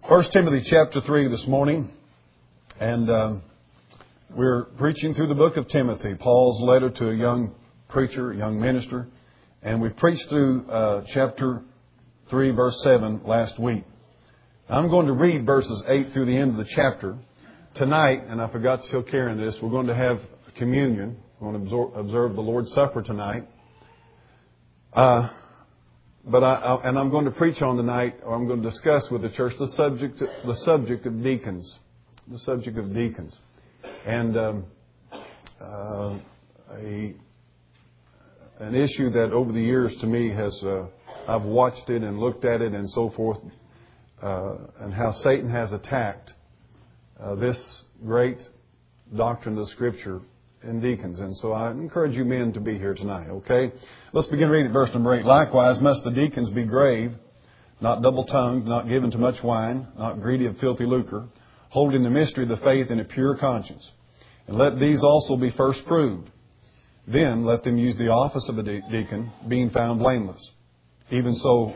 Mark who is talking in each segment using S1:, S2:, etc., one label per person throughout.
S1: 1 Timothy chapter 3 this morning, and we're preaching through the book of Timothy, Paul's letter to a young preacher, a young minister, and we preached through chapter 3, verse 7 last week. I'm going to read verses 8 through the end of the chapter. Tonight, and I forgot to tell Karen this, we're going to have communion. We're going to observe the Lord's Supper tonight. I'm going to preach on tonight, or I'm going to discuss with the church the subject of deacons. The subject of deacons. And an issue that over the years to me has, I've watched it and looked at it and so forth, and how Satan has attacked this great doctrine of Scripture in deacons. And so I encourage you men to be here tonight, okay? Let's begin reading verse number 8. Likewise must the deacons be grave, not double-tongued, not given to much wine, not greedy of filthy lucre, holding the mystery of the faith in a pure conscience. And let these also be first proved. Then let them use the office of a deacon, being found blameless. Even so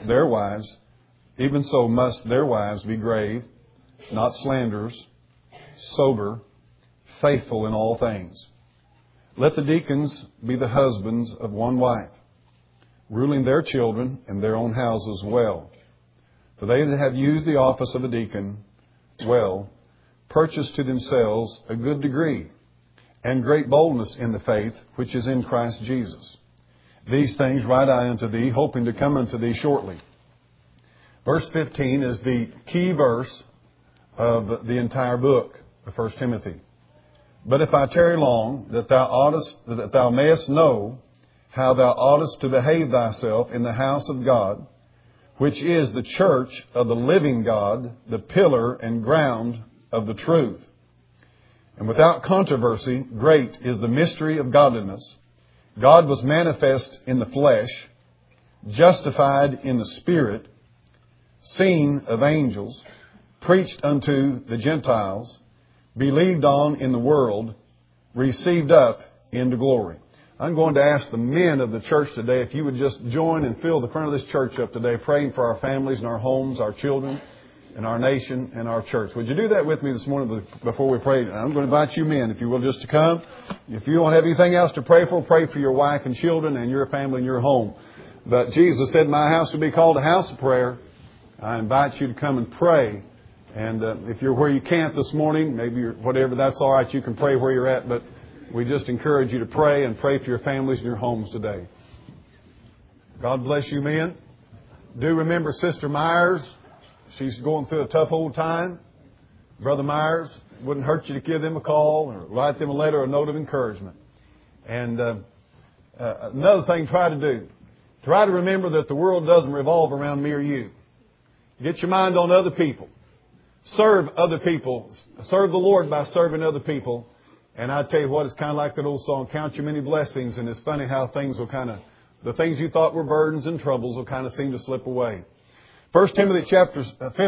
S1: must their wives be grave, not slanderers, sober, faithful in all things. Let the deacons be the husbands of one wife, ruling their children and their own houses well. For they that have used the office of a deacon well, purchase to themselves a good degree and great boldness in the faith which is in Christ Jesus. These things write I unto thee, hoping to come unto thee shortly. Verse 15 is the key verse of the entire book of 1 Timothy. But if I tarry long, that thou mayest know how thou oughtest to behave thyself in the house of God, which is the church of the living God, the pillar and ground of the truth. And without controversy, great is the mystery of godliness. God was manifest in the flesh, justified in the Spirit, seen of angels, preached unto the Gentiles, believed on in the world, received up into glory. I'm going to ask the men of the church today if you would just join and fill the front of this church up today, praying for our families and our homes, our children, and our nation and our church. Would you do that with me this morning before we pray? I'm going to invite you men, if you will, just to come. If you don't have anything else to pray for your wife and children and your family and your home. But Jesus said, my house will be called a house of prayer. I invite you to come and pray. And if you're where you can't this morning, maybe whatever, that's all right. You can pray where you're at. But we just encourage you to pray and pray for your families and your homes today. God bless you, men. Do remember Sister Myers. She's going through a tough old time. Brother Myers, wouldn't hurt you to give them a call or write them a letter or a note of encouragement. And another thing try to do. Try to remember that the world doesn't revolve around me or you. Get your mind on other people. Serve other people. Serve the Lord by serving other people. And I tell you what, it's kind of like that old song, count your many blessings. And it's funny how things will the things you thought were burdens and troubles will kind of seem to slip away. 1 Timothy chapter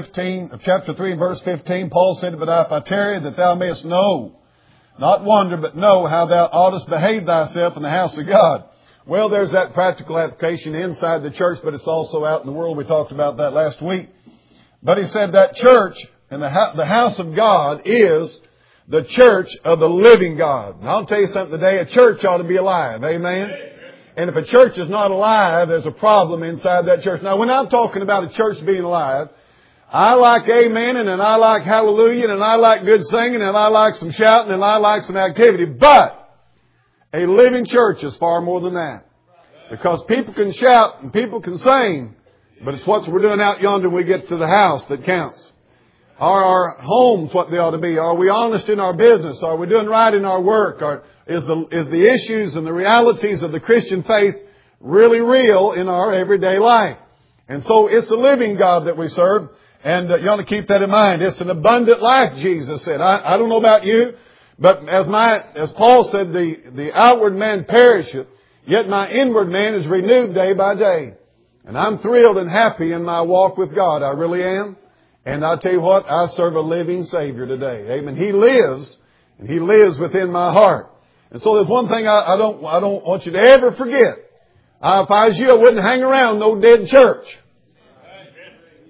S1: 3, verse 15, Paul said, but if I tarry, that thou mayest know, not wonder, but know how thou oughtest behave thyself in the house of God. Well, there's that practical application inside the church, but it's also out in the world. We talked about that last week. But he said that church and the house of God is the church of the living God. And I'll tell you something today, a church ought to be alive. Amen? And if a church is not alive, there's a problem inside that church. Now, when I'm talking about a church being alive, I like amen and I like hallelujah and I like good singing and I like some shouting and I like some activity. But a living church is far more than that. Because people can shout and people can sing, but it's what we're doing out yonder when we get to the house that counts. Are our homes what they ought to be? Are we honest in our business? Are we doing right in our work? Is the issues and the realities of the Christian faith really real in our everyday life? And so it's the living God that we serve. And you ought to keep that in mind. It's an abundant life, Jesus said. I don't know about you, but as Paul said, the outward man perisheth, yet my inward man is renewed day by day. And I'm thrilled and happy in my walk with God. I really am. And I'll tell you what, I serve a living Savior today. Amen. He lives, and He lives within my heart. And so there's one thing I don't want you to ever forget. If I was you, I wouldn't hang around no dead church.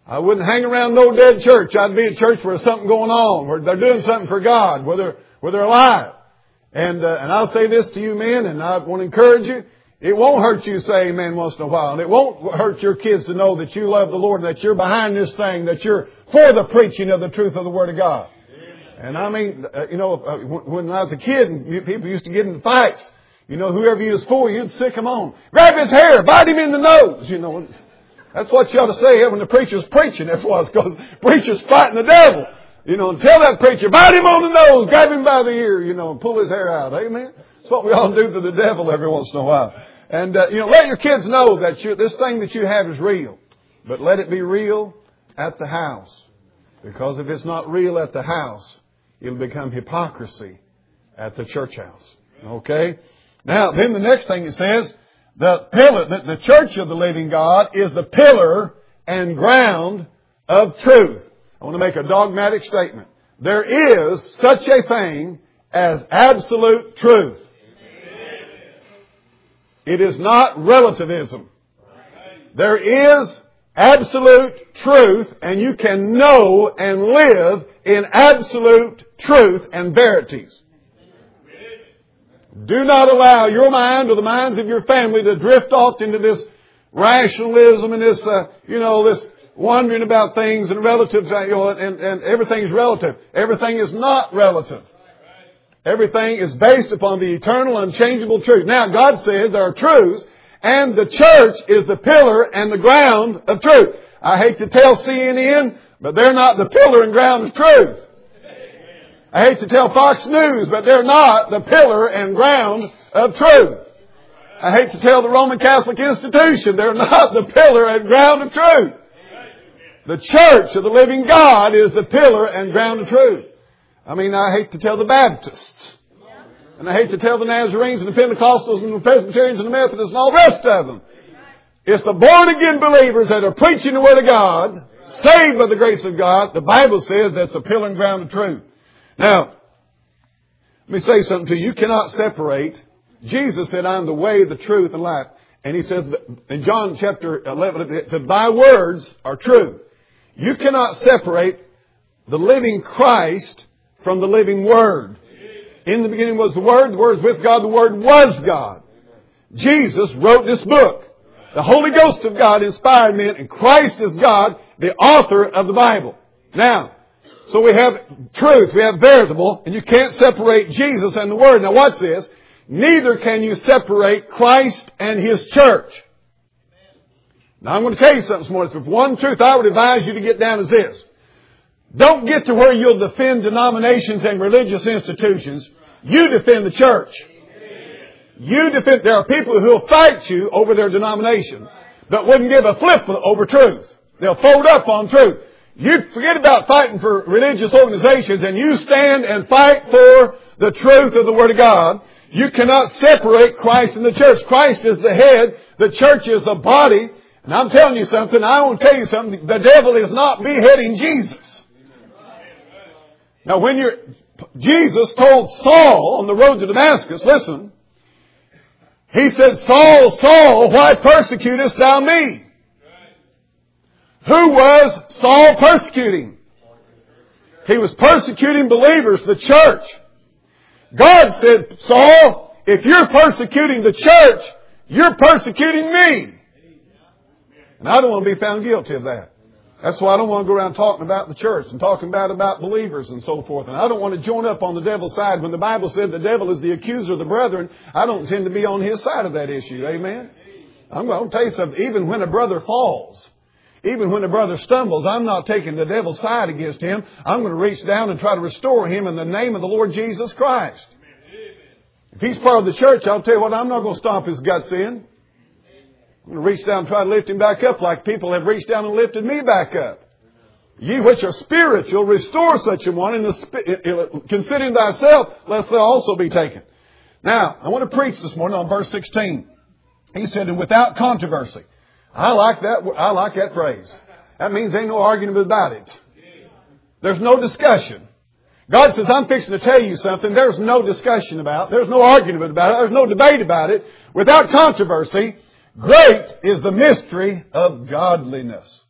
S1: I wouldn't hang around no dead church. I'd be at church where there's something going on, where they're doing something for God, where they're alive. And I'll say this to you men, and I want to encourage you. It won't hurt you to say amen once in a while. And it won't hurt your kids to know that you love the Lord and that you're behind this thing, that you're for the preaching of the truth of the Word of God. And I mean, when I was a kid, and people used to get into fights. Whoever you was for, you'd sick him on. Grab his hair, bite him in the nose. That's what you ought to say when the preacher's preaching. That's why, because preacher's fighting the devil. And tell that preacher, bite him on the nose, grab him by the ear, and pull his hair out. Amen? That's what we all do to the devil every once in a while. And, let your kids know that this thing that you have is real. But let it be real at the house. Because if it's not real at the house, it'll become hypocrisy at the church house. Okay? Now, then the next thing it says, the church of the living God is the pillar and ground of truth. I want to make a dogmatic statement. There is such a thing as absolute truth. It is not relativism. There is absolute truth, and you can know and live in absolute truth and verities. Do not allow your mind or the minds of your family to drift off into this rationalism and this, this wondering about things and relatives, and everything is relative. Everything is not relative. Everything is based upon the eternal, unchangeable truth. Now, God says there are truths, and the church is the pillar and the ground of truth. I hate to tell CNN, but they're not the pillar and ground of truth. I hate to tell Fox News, but they're not the pillar and ground of truth. I hate to tell the Roman Catholic institution, they're not the pillar and ground of truth. The church of the living God is the pillar and ground of truth. I hate to tell the Baptists. And I hate to tell the Nazarenes and the Pentecostals and the Presbyterians and the Methodists and all the rest of them. It's the born-again believers that are preaching the Word of God, saved by the grace of God. The Bible says that's the pillar and ground of truth. Now, let me say something to you. You cannot separate. Jesus said, I am the way, the truth, and life. And He says, in John chapter 11, it said, thy words are truth. You cannot separate the living Christ from the living Word. In the beginning was the Word was with God, the Word was God. Jesus wrote this book. The Holy Ghost of God inspired men, and Christ is God, the author of the Bible. Now, so we have truth, we have veritable, and you can't separate Jesus and the Word. Now watch this. Neither can you separate Christ and His church. Now I'm going to tell you something this morning. If one truth I would advise you to get down is this. Don't get to where you'll defend denominations and religious institutions. You defend the church. There are people who will fight you over their denomination, but wouldn't give a flip over truth. They'll fold up on truth. You forget about fighting for religious organizations, and you stand and fight for the truth of the Word of God. You cannot separate Christ and the church. Christ is the head. The church is the body. And I'm telling you something. I want to tell you something. The devil is not beheading Jesus. Now, Jesus told Saul on the road to Damascus, listen, He said, Saul, Saul, why persecutest thou me? Who was Saul persecuting? He was persecuting believers, the church. God said, Saul, if you're persecuting the church, you're persecuting me. And I don't want to be found guilty of that. That's why I don't want to go around talking about the church and talking bad about believers and so forth. And I don't want to join up on the devil's side. When the Bible said the devil is the accuser of the brethren, I don't intend to be on his side of that issue. Amen? I'm going to tell you something. Even when a brother falls, even when a brother stumbles, I'm not taking the devil's side against him. I'm going to reach down and try to restore him in the name of the Lord Jesus Christ. If he's part of the church, I'll tell you what, I'm not going to stomp his guts in. I'm going to reach down and try to lift him back up like people have reached down and lifted me back up. Ye which are spiritual, restore such a one, considering thyself, lest thou also be taken. Now, I want to preach this morning on verse 16. He said, and without controversy. I like that phrase. That means there ain't no argument about it. There's no discussion. God says, I'm fixing to tell you something. There's no discussion about it. There's no argument about it. There's no debate about it. Without controversy, great is the mystery of godliness.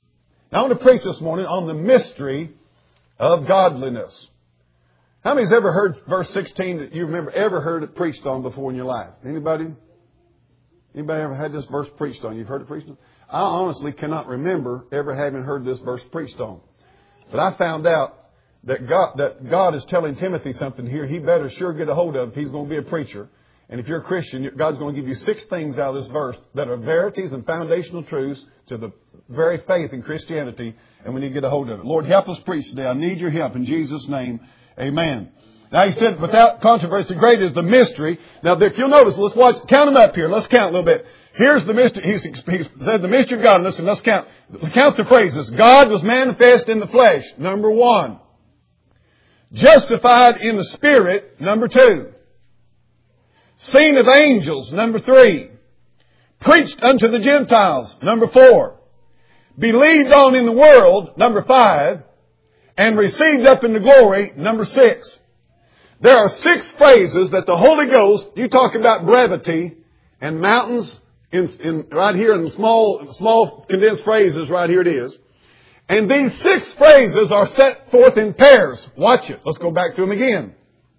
S1: Now I want to preach this morning on the mystery of godliness. How many's ever heard verse 16 that you remember ever heard it preached on before in your life? Anybody? Anybody ever had this verse preached on? You've heard it preached on? I honestly cannot remember ever having heard this verse preached on. But I found out that God is telling Timothy something here he better sure get a hold of if he's going to be a preacher. And if you're a Christian, God's going to give you 6 things out of this verse that are verities and foundational truths to the very faith in Christianity. And we need to get a hold of it. Lord, help us preach today. I need your help in Jesus' name. Amen. Now he said, without controversy, great is the mystery. Now if you'll notice, let's count them up here. Let's count a little bit. Here's the mystery. He said the mystery of godliness, and let's count the phrases. God was manifest in the flesh. Number 1. Justified in the Spirit. Number 2. Seen of angels. Number 3. Preached unto the Gentiles. Number 4. Believed on in the world. Number 5. And received up into glory. Number 6. There are 6 phrases that the Holy Ghost, you talk about brevity and mountains in right here in small condensed phrases, right here it is. And these 6 phrases are set forth in pairs. Watch it. Let's go back to them again.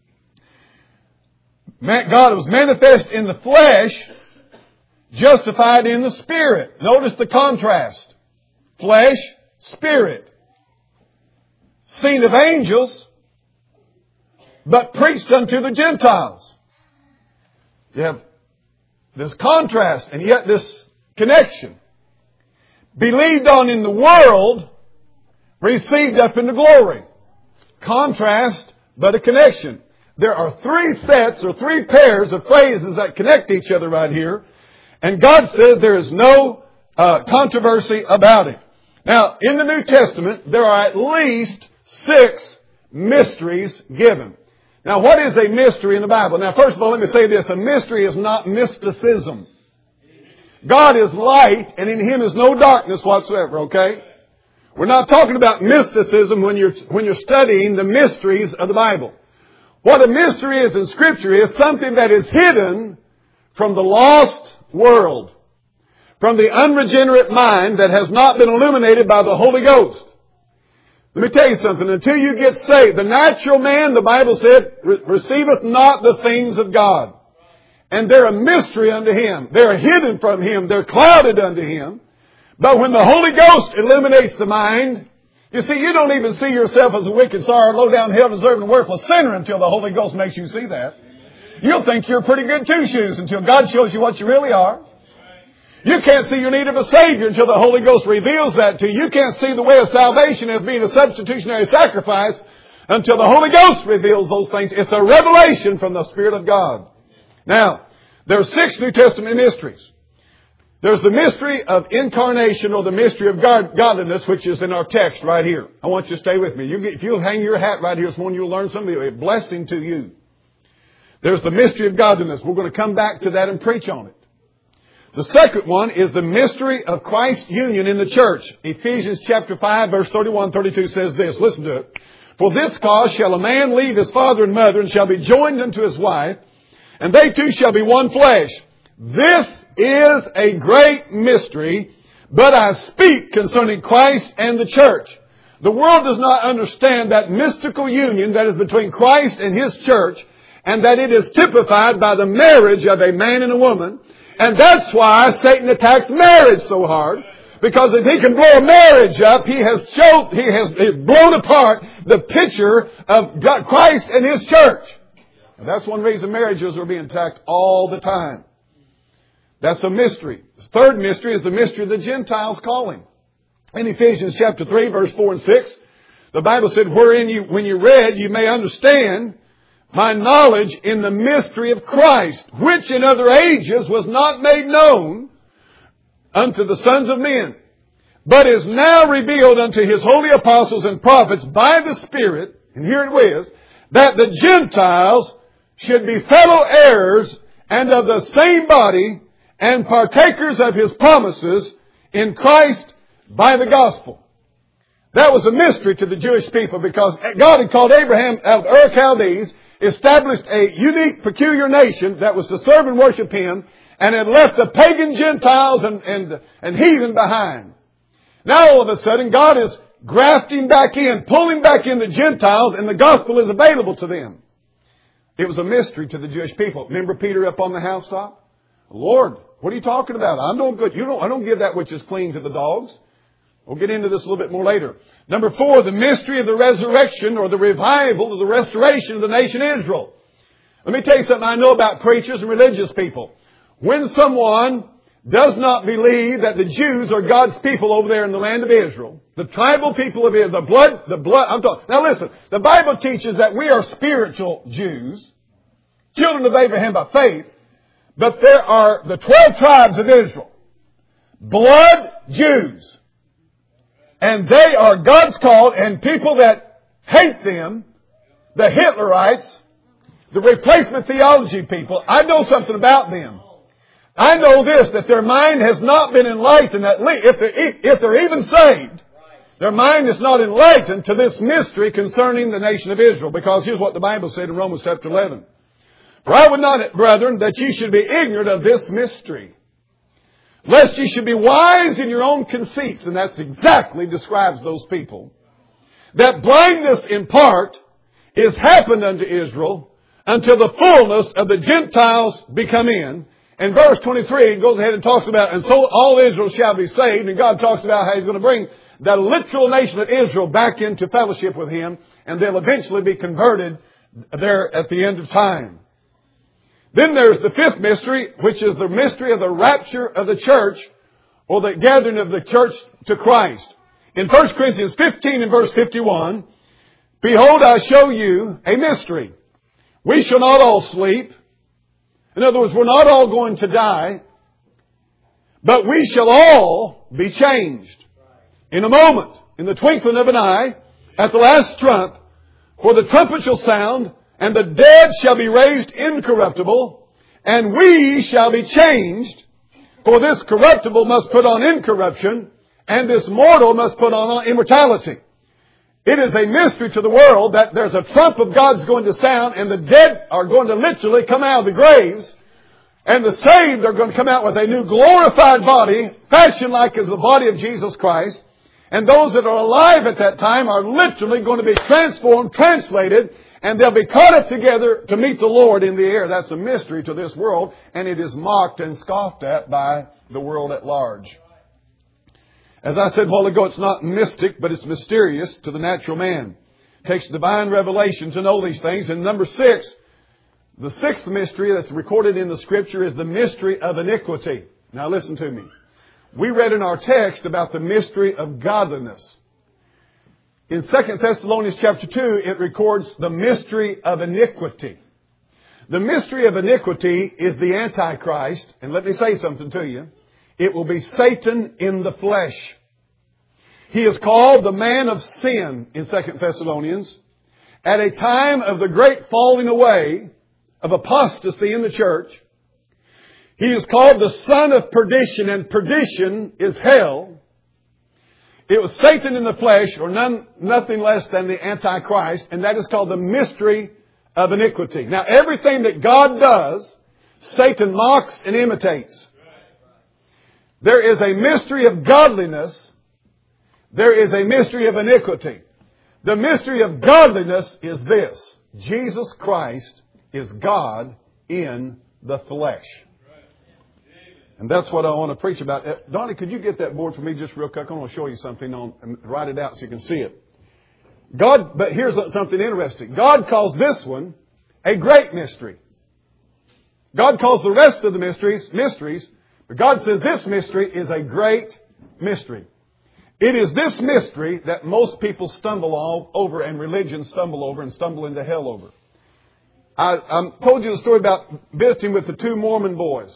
S1: God was manifest in the flesh, justified in the Spirit. Notice the contrast. Flesh, Spirit. Seen of angels, but preached unto the Gentiles. You have this contrast and yet this connection. Believed on in the world, received up into glory. Contrast, but a connection. There are 3 sets or 3 pairs of phrases that connect each other right here. And God says there is no controversy about it. Now, in the New Testament, there are at least 6 mysteries given. Now, what is a mystery in the Bible? Now, first of all, let me say this. A mystery is not mysticism. God is light, and in Him is no darkness whatsoever, okay? We're not talking about mysticism when you're studying the mysteries of the Bible. What a mystery is in Scripture is something that is hidden from the lost world, from the unregenerate mind that has not been illuminated by the Holy Ghost. Let me tell you something. Until you get saved, the natural man, the Bible said, receiveth not the things of God. And they're a mystery unto him. They're hidden from him. They're clouded unto him. But when the Holy Ghost illuminates the mind, you see, you don't even see yourself as a wicked, sorrow, low-down, hell-deserving, worthless sinner until the Holy Ghost makes you see that. You'll think you're pretty good two-shoes until God shows you what you really are. You can't see your need of a Savior until the Holy Ghost reveals that to you. You can't see the way of salvation as being a substitutionary sacrifice until the Holy Ghost reveals those things. It's a revelation from the Spirit of God. Now, there are 6 New Testament mysteries. There's the mystery of incarnation or the mystery of godliness, which is in our text right here. I want you to stay with me. If you'll hang your hat right here this morning, you'll learn something. It'll be a blessing to you. There's the mystery of godliness. We're going to come back to that and preach on it. The second one is the mystery of Christ's union in the church. Ephesians chapter 5, verse 31-32 says this. Listen to it. For this cause shall a man leave his father and mother and shall be joined unto his wife, and they two shall be one flesh. This is a great mystery, but I speak concerning Christ and the church. The world does not understand that mystical union that is between Christ and His church, and that it is typified by the marriage of a man and a woman. And that's why Satan attacks marriage so hard. Because if he can blow a marriage up, he has blown apart the picture of God, Christ and His church. And that's one reason marriages are being attacked all the time. That's a mystery. The third mystery is the mystery of the Gentiles calling. In Ephesians chapter 3, verse 4 and 6, the Bible said, wherein when you read, you may understand my knowledge in the mystery of Christ, which in other ages was not made known unto the sons of men, but is now revealed unto His holy apostles and prophets by the Spirit, and here it is, that the Gentiles should be fellow heirs and of the same body and partakers of His promises in Christ by the gospel. That was a mystery to the Jewish people because God had called Abraham out of Ur Chaldees, established a unique, peculiar nation that was to serve and worship Him, and had left the pagan Gentiles and heathen behind. Now all of a sudden God is grafting back in, pulling back in the Gentiles, and the gospel is available to them. It was a mystery to the Jewish people. Remember Peter up on the housetop? Lord, what are you talking about? I'm doing good. I don't give that which is clean to the dogs. We'll get into this a little bit more later. Number 4, the mystery of the resurrection or the revival of the restoration of the nation Israel. Let me tell you something I know about preachers and religious people. When someone does not believe that the Jews are God's people over there in the land of Israel, the tribal people of Israel, the blood, I'm talking. Now listen, the Bible teaches that we are spiritual Jews, children of Abraham by faith, but there are the 12 tribes of Israel, blood Jews. And they are God's called, and people that hate them, the Hitlerites, the replacement theology people, I know something about them. I know this, that their mind has not been enlightened, if they're even saved, their mind is not enlightened to this mystery concerning the nation of Israel. Because here's what the Bible said in Romans chapter 11. For I would not, brethren, that ye should be ignorant of this mystery, lest ye should be wise in your own conceits. And that's exactly describes those people. That blindness in part is happened unto Israel until the fullness of the Gentiles be come in. And verse 23, it goes ahead and talks about, and so all Israel shall be saved. And God talks about how He's going to bring the literal nation of Israel back into fellowship with Him. And they'll eventually be converted there at the end of time. Then there's the 5th mystery, which is the mystery of the rapture of the church, or the gathering of the church to Christ. In 1 Corinthians 15 and verse 51, behold, I show you a mystery. We shall not all sleep. In other words, we're not all going to die, but we shall all be changed. In a moment, in the twinkling of an eye, at the last trump, for the trumpet shall sound, and the dead shall be raised incorruptible, and we shall be changed. For this corruptible must put on incorruption, and this mortal must put on immortality. It is a mystery to the world that there's a trump of God's going to sound, and the dead are going to literally come out of the graves, and the saved are going to come out with a new glorified body, fashioned like as the body of Jesus Christ. And those that are alive at that time are literally going to be transformed, translated, and they'll be caught up together to meet the Lord in the air. That's a mystery to this world, and it is mocked and scoffed at by the world at large. As I said a while ago, it's not mystic, but it's mysterious to the natural man. It takes divine revelation to know these things. And number 6, the 6th mystery that's recorded in the Scripture is the mystery of iniquity. Now listen to me. We read in our text about the mystery of godliness. In 2 Thessalonians chapter 2, it records the mystery of iniquity. The mystery of iniquity is the Antichrist. And let me say something to you. It will be Satan in the flesh. He is called the man of sin in 2 Thessalonians. At a time of the great falling away of apostasy in the church, he is called the son of perdition, and perdition is hell. It was Satan in the flesh, or nothing less than the Antichrist, and that is called the mystery of iniquity. Now, everything that God does, Satan mocks and imitates. There is a mystery of godliness. There is a mystery of iniquity. The mystery of godliness is this: Jesus Christ is God in the flesh. And that's what I want to preach about. Donnie, could you get that board for me just real quick? I want to show you something and write it out so you can see it. But here's something interesting. God calls this one a great mystery. God calls the rest of the mysteries, but God says this mystery is a great mystery. It is this mystery that most people stumble all over, and religions stumble over and stumble into hell over. I told you the story about visiting with the 2 Mormon boys.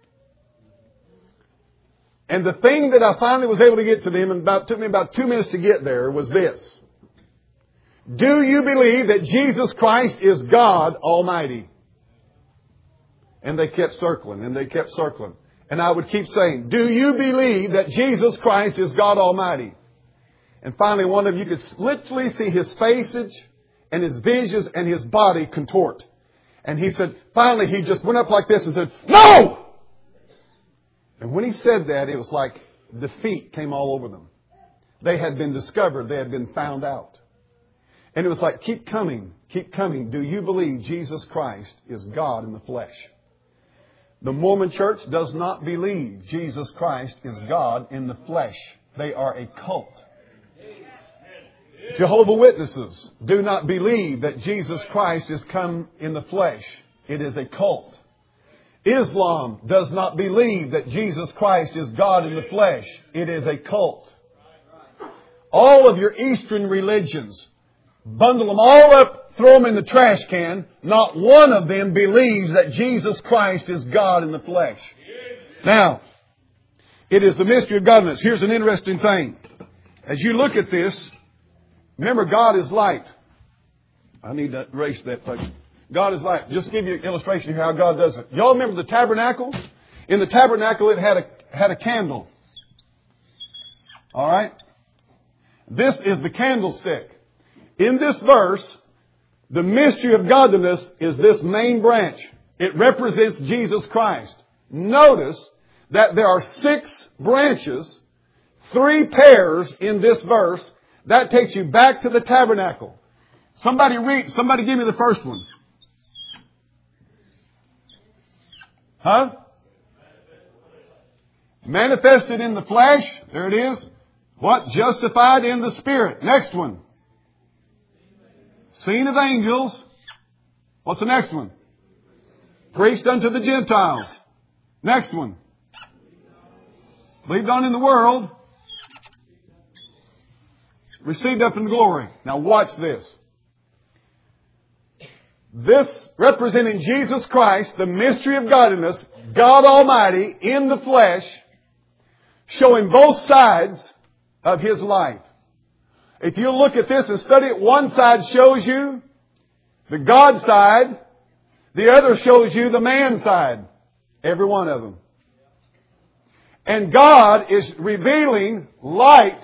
S1: And the thing that I finally was able to get to them, and took me about 2 minutes to get there, was this: do you believe that Jesus Christ is God Almighty? And they kept circling, and they kept circling. And I would keep saying, do you believe that Jesus Christ is God Almighty? And finally, one of you could literally see his faces and his visions and his body contort. And he said, finally, he just went up like this and said, no! And when he said that, it was like defeat came all over them. They had been discovered. They had been found out. And it was like, keep coming, keep coming. Do you believe Jesus Christ is God in the flesh? The Mormon Church does not believe Jesus Christ is God in the flesh. They are a cult. Jehovah's Witnesses do not believe that Jesus Christ has come in the flesh. It is a cult. Islam does not believe that Jesus Christ is God in the flesh. It is a cult. All of your Eastern religions, bundle them all up, throw them in the trash can. Not one of them believes that Jesus Christ is God in the flesh. Now, it is the mystery of godliness. Here's an interesting thing. As you look at this, remember God is light. I need to erase that picture. God is light. Just to give you an illustration of how God does it. Y'all remember the tabernacle? In the tabernacle it had a candle. All right? This is the candlestick. In this verse, the mystery of godliness is this main branch. It represents Jesus Christ. Notice that there are 6 branches, 3 pairs in this verse. That takes you back to the tabernacle. Somebody give me the first one. Huh? Manifested in the flesh. There it is. What? Justified in the Spirit. Next one. Seen of angels. What's the next one? Preached unto the Gentiles. Next one. Believed on in the world. Received up in glory. Now watch this. This representing Jesus Christ, the mystery of godliness, God Almighty in the flesh, showing both sides of His life. If you look at this and study it, one side shows you the God side, the other shows you the man side. Every one of them. And God is revealing light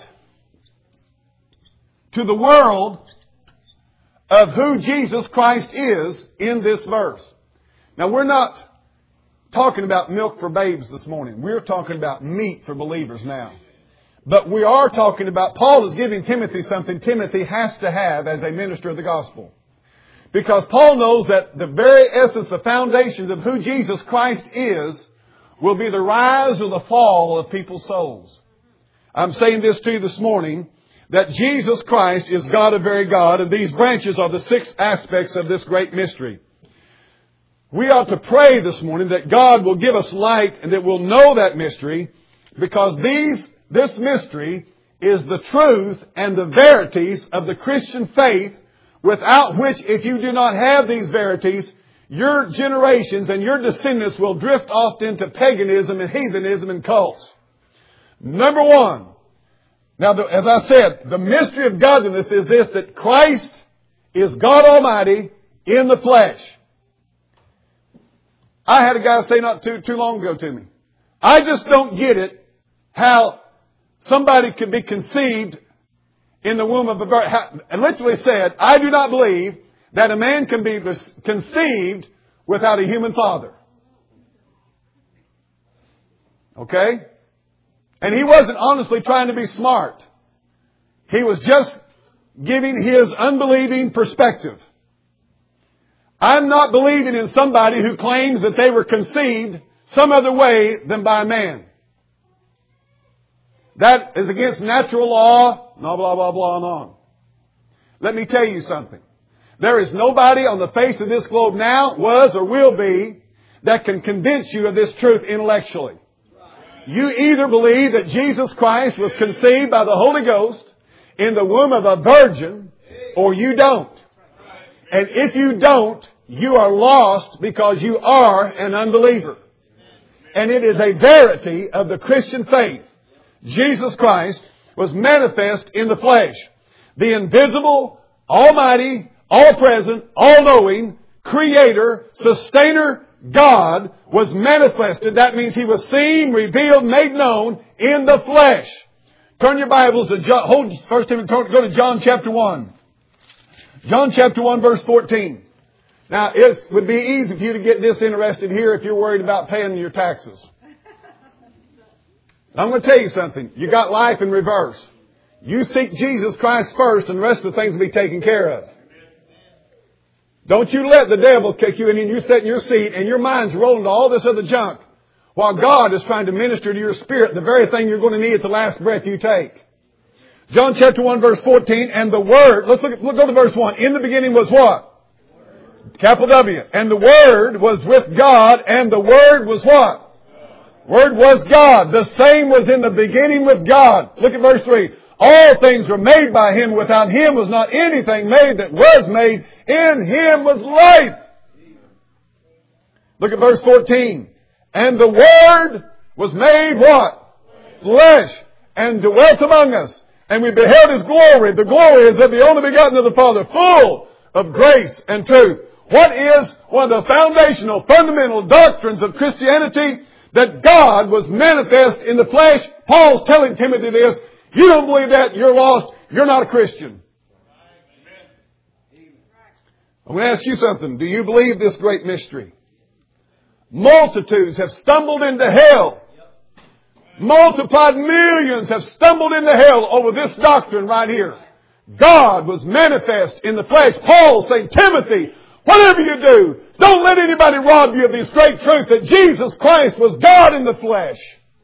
S1: to the world of who Jesus Christ is in this verse. Now we're not talking about milk for babes this morning. We're talking about meat for believers now. But we are talking about, Paul is giving Timothy something Timothy has to have as a minister of the gospel. Because Paul knows that the very essence, the foundations of who Jesus Christ is, will be the rise or the fall of people's souls. I'm saying this to you this morning, that Jesus Christ is God of very God, and these branches are the 6 aspects of this great mystery. We ought to pray this morning that God will give us light and that we'll know that mystery, because this mystery is the truth and the verities of the Christian faith, without which, if you do not have these verities, your generations and your descendants will drift off into paganism and heathenism and cults. Number 1. Now, as I said, the mystery of godliness is this, that Christ is God Almighty in the flesh. I had a guy say not too long ago to me, I just don't get it how somebody could be conceived in the womb of a virgin. And literally said, I do not believe that a man can be conceived without a human father. Okay? And he wasn't honestly trying to be smart. He was just giving his unbelieving perspective. I'm not believing in somebody who claims that they were conceived some other way than by man. That is against natural law, blah, blah, blah, blah, and on. Let me tell you something. There is nobody on the face of this globe now, was or will be, that can convince you of this truth intellectually. You either believe that Jesus Christ was conceived by the Holy Ghost in the womb of a virgin, or you don't. And if you don't, you are lost because you are an unbeliever. And it is a verity of the Christian faith. Jesus Christ was manifest in the flesh. The invisible, almighty, all-present, all-knowing, creator, sustainer, God was manifested. That means He was seen, revealed, made known in the flesh. Turn your Bibles to John, go to John chapter 1. John chapter 1 verse 14. Now, it would be easy for you to get disinterested here if you're worried about paying your taxes. I'm going to tell you something. You got life in reverse. You seek Jesus Christ first and the rest of the things will be taken care of. Don't you let the devil kick you in and you sit in your seat and your mind's rolling to all this other junk while God is trying to minister to your spirit the very thing you're going to need at the last breath you take. John chapter 1 verse 14, and the Word, let's go to verse 1. In the beginning was what? Capital W. And the Word was with God, and the Word was what? Word was God. The same was in the beginning with God. Look at verse 3. All things were made by Him. Without Him was not anything made that was made. In Him was life. Look at verse 14. And the Word was made what? Flesh. And dwelt among us. And we beheld His glory. The glory is of the only begotten of the Father, full of grace and truth. What is one of the foundational, fundamental doctrines of Christianity? That God was manifest in the flesh. Paul's telling Timothy this. You don't believe that, you're lost. You're not a Christian. I'm going to ask you something. Do you believe this great mystery? Multitudes have stumbled into hell. Multiplied millions have stumbled into hell over this doctrine right here. God was manifest in the flesh. Paul saying, Timothy, whatever you do, don't let anybody rob you of this great truth that Jesus Christ was God in the flesh.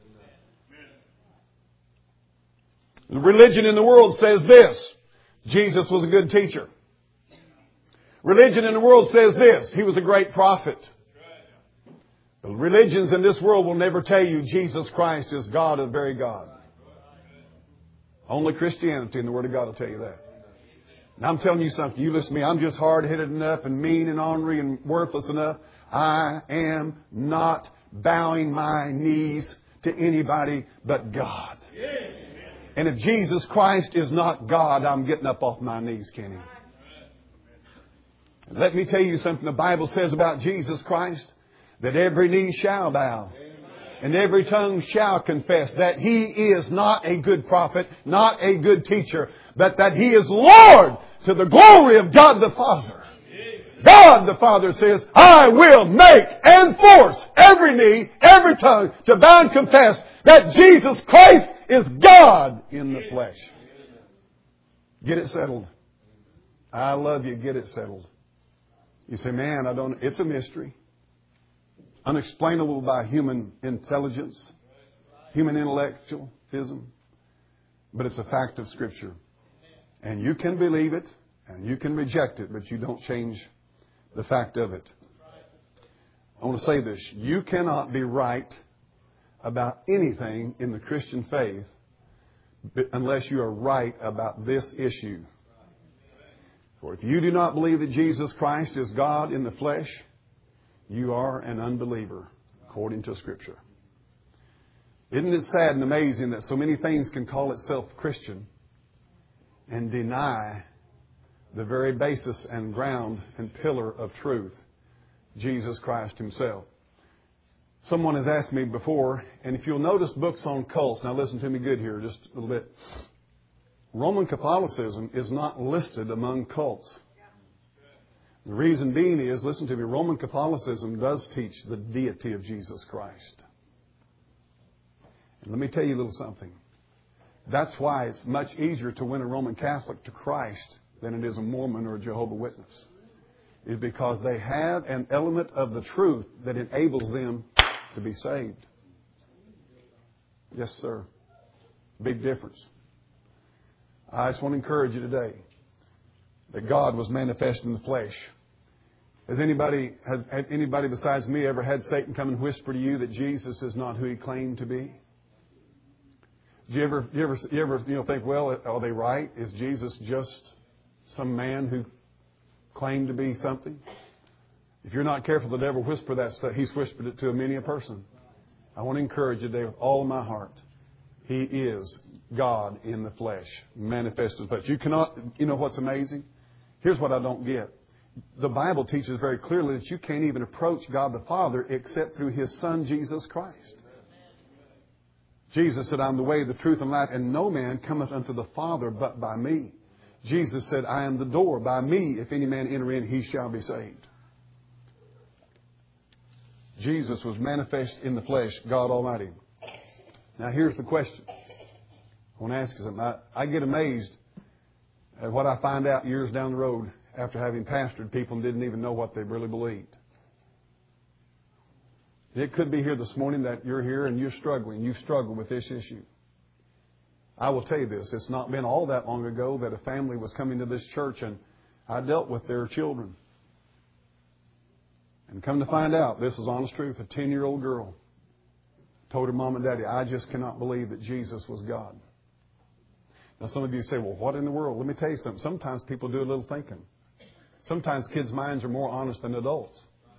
S1: The religion in the world says this. Jesus was a good teacher. Religion in the world says this. He was a great prophet. The religions in this world will never tell you Jesus Christ is God, the very God. Only Christianity and the Word of God will tell you that. And I'm telling you something. You listen to me. I'm just hard-headed enough and mean and ornery and worthless enough. I am not bowing my knees to anybody but God. And if Jesus Christ is not God, I'm getting up off my knees, Kenny. And let me tell you something the Bible says about Jesus Christ. That every knee shall bow. And every tongue shall confess that He is not a good prophet, not a good teacher, but that He is Lord to the glory of God the Father. God the Father says, I will make and force every knee, every tongue to bow and confess that Jesus Christ is God in the flesh. Get it settled. I love you. Get it settled. You say, man, it's a mystery. Unexplainable by human intelligence, human intellectualism. But it's a fact of Scripture. And you can believe it and you can reject it, but you don't change the fact of it. I want to say this. You cannot be right about anything in the Christian faith unless you are right about this issue. For if you do not believe that Jesus Christ is God in the flesh, you are an unbeliever, according to Scripture. Isn't it sad and amazing that so many things can call itself Christian and deny the very basis and ground and pillar of truth, Jesus Christ Himself? Someone has asked me before, and if you'll notice books on cults, now listen to me good here just a little bit. Roman Catholicism is not listed among cults. The reason being is, listen to me, Roman Catholicism does teach the deity of Jesus Christ. And let me tell you a little something. That's why it's much easier to win a Roman Catholic to Christ than it is a Mormon or a Jehovah's Witness. It's because they have an element of the truth that enables them to be saved. Yes, sir. Big difference. I just want to encourage you today that God was manifest in the flesh. Has anybody besides me ever had Satan come and whisper to you that Jesus is not who He claimed to be? Do you ever think, well, are they right? Is Jesus just some man who claimed to be something? If you're not careful, the devil will whisper that stuff. He's whispered it to many a person. I want to encourage you today with all of my heart. He is God in the flesh, manifested in the flesh. You cannot, you know what's amazing? Here's what I don't get. The Bible teaches very clearly that you can't even approach God the Father except through His Son, Jesus Christ. Jesus said, I'm the way, the truth, and life, and no man cometh unto the Father but by me. Jesus said, I am the door. By me, if any man enter in, he shall be saved. Jesus was manifest in the flesh, God Almighty. Now here's the question. I want to ask you something. I get amazed at what I find out years down the road after having pastored people and didn't even know what they really believed. It could be here this morning that you're here and you're struggling. You've struggled with this issue. I will tell you this. It's not been all that long ago that a family was coming to this church and I dealt with their children. And come to find out, this is honest truth, a 10-year-old girl told her mom and daddy, I just cannot believe that Jesus was God. Now some of you say, well, what in the world? Let me tell you something. Sometimes people do a little thinking. Sometimes kids' minds are more honest than adults.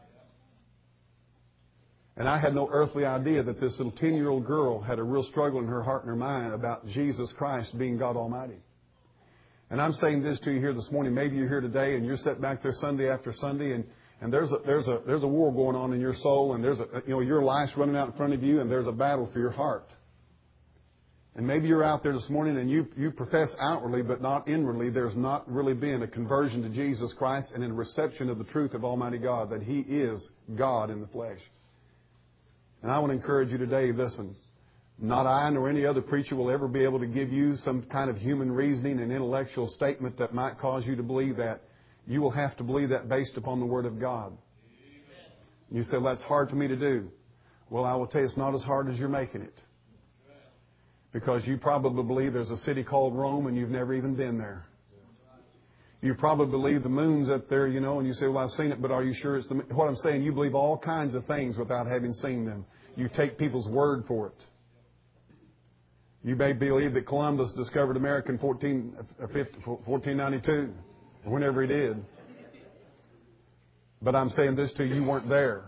S1: And I had no earthly idea that this little 10-year-old girl had a real struggle in her heart and her mind about Jesus Christ being God Almighty. And I'm saying this to you here this morning. Maybe you're here today and you're sitting back there Sunday after Sunday and there's a war going on in your soul and your life's running out in front of you and there's a battle for your heart. And maybe you're out there this morning and you profess outwardly but not inwardly. There's not really been a conversion to Jesus Christ and a reception of the truth of Almighty God, that He is God in the flesh. And I want to encourage you today, listen, not I nor any other preacher will ever be able to give you some kind of human reasoning and intellectual statement that might cause you to believe that. You will have to believe that based upon the Word of God. Amen. You say, well, that's hard for me to do. Well, I will tell you, it's not as hard as you're making it. Because you probably believe there's a city called Rome and you've never even been there. You probably believe the moon's up there, and you say, well, I've seen it, but are you sure it's the moon? What I'm saying, you believe all kinds of things without having seen them. You take people's word for it. You may believe that Columbus discovered America in 1492, or whenever he did. But I'm saying this to you, you weren't there.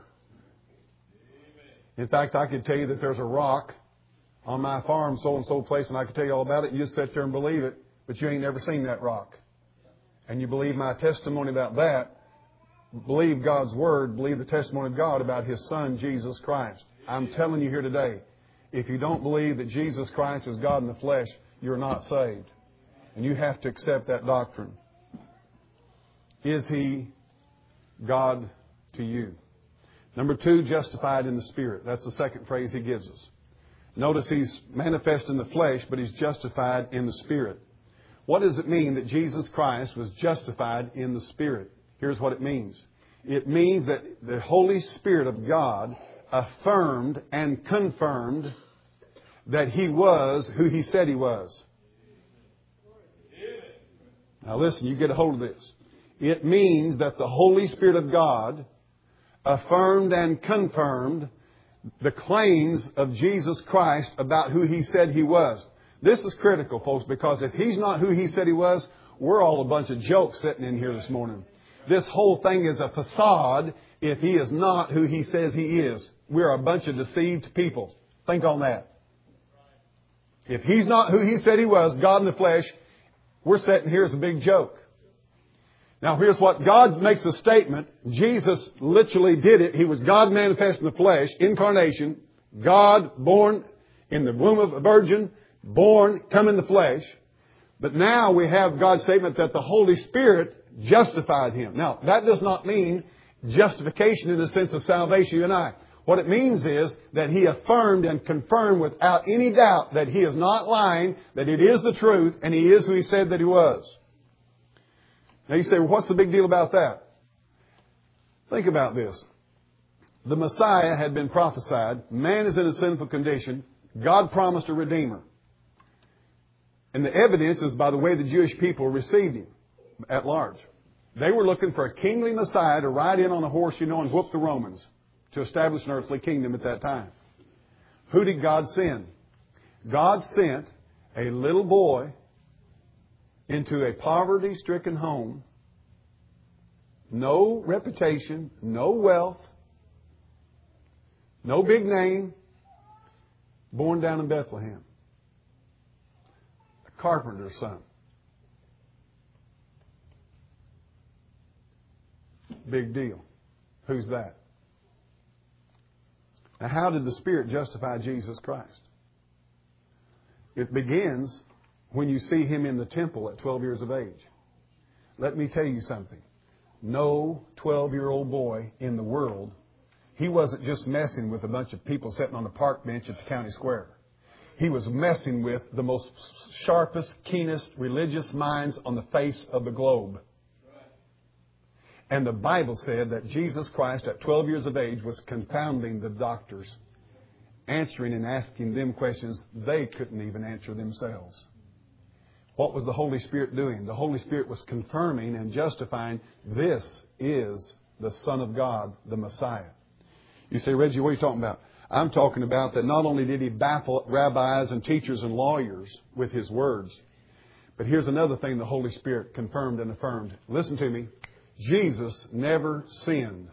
S1: In fact, I could tell you that there's a rock on my farm, so-and-so place, and I could tell you all about it, and you'd sit there and believe it, but you ain't never seen that rock. And you believe my testimony about that, believe God's Word, believe the testimony of God about His Son, Jesus Christ. I'm telling you here today, if you don't believe that Jesus Christ is God in the flesh, you're not saved. And you have to accept that doctrine. Is He God to you? Number 2, justified in the Spirit. That's the second phrase He gives us. Notice He's manifest in the flesh, but He's justified in the Spirit. What does it mean that Jesus Christ was justified in the Spirit? Here's what it means. It means that the Holy Spirit of God affirmed and confirmed that He was who He said He was. Now listen, you get a hold of this. It means that the Holy Spirit of God affirmed and confirmed the claims of Jesus Christ about who He said He was. This is critical, folks, because if He's not who He said He was, we're all a bunch of jokes sitting in here this morning. This whole thing is a facade if He is not who He says He is. We're a bunch of deceived people. Think on that. If He's not who He said He was, God in the flesh, we're sitting here as a big joke. Now here's what God makes a statement. Jesus literally did it. He was God manifest in the flesh, incarnation, God born in the womb of a virgin, born, come in the flesh. But now we have God's statement that the Holy Spirit justified Him. Now, that does not mean justification in the sense of salvation, you and I. What it means is that He affirmed and confirmed without any doubt that He is not lying, that it is the truth, and He is who He said that He was. Now you say, well, what's the big deal about that? Think about this. The Messiah had been prophesied. Man is in a sinful condition. God promised a Redeemer. And the evidence is by the way the Jewish people received Him at large. They were looking for a kingly Messiah to ride in on a horse, and whoop the Romans to establish an earthly kingdom at that time. Who did God send? God sent a little boy into a poverty-stricken home, no reputation, no wealth, no big name, born down in Bethlehem. A carpenter's son. Big deal. Who's that? Now, how did the Spirit justify Jesus Christ? It begins when you see Him in the temple at 12 years of age. Let me tell you something. No 12-year-old boy in the world, he wasn't just messing with a bunch of people sitting on a park bench at the county square. He was messing with the most sharpest, keenest religious minds on the face of the globe. And the Bible said that Jesus Christ, at 12 years of age, was confounding the doctors, answering and asking them questions they couldn't even answer themselves. What was the Holy Spirit doing? The Holy Spirit was confirming and justifying this is the Son of God, the Messiah. You say, Reggie, what are you talking about? I'm talking about that not only did He baffle rabbis and teachers and lawyers with His words, but here's another thing the Holy Spirit confirmed and affirmed. Listen to me. Jesus never sinned.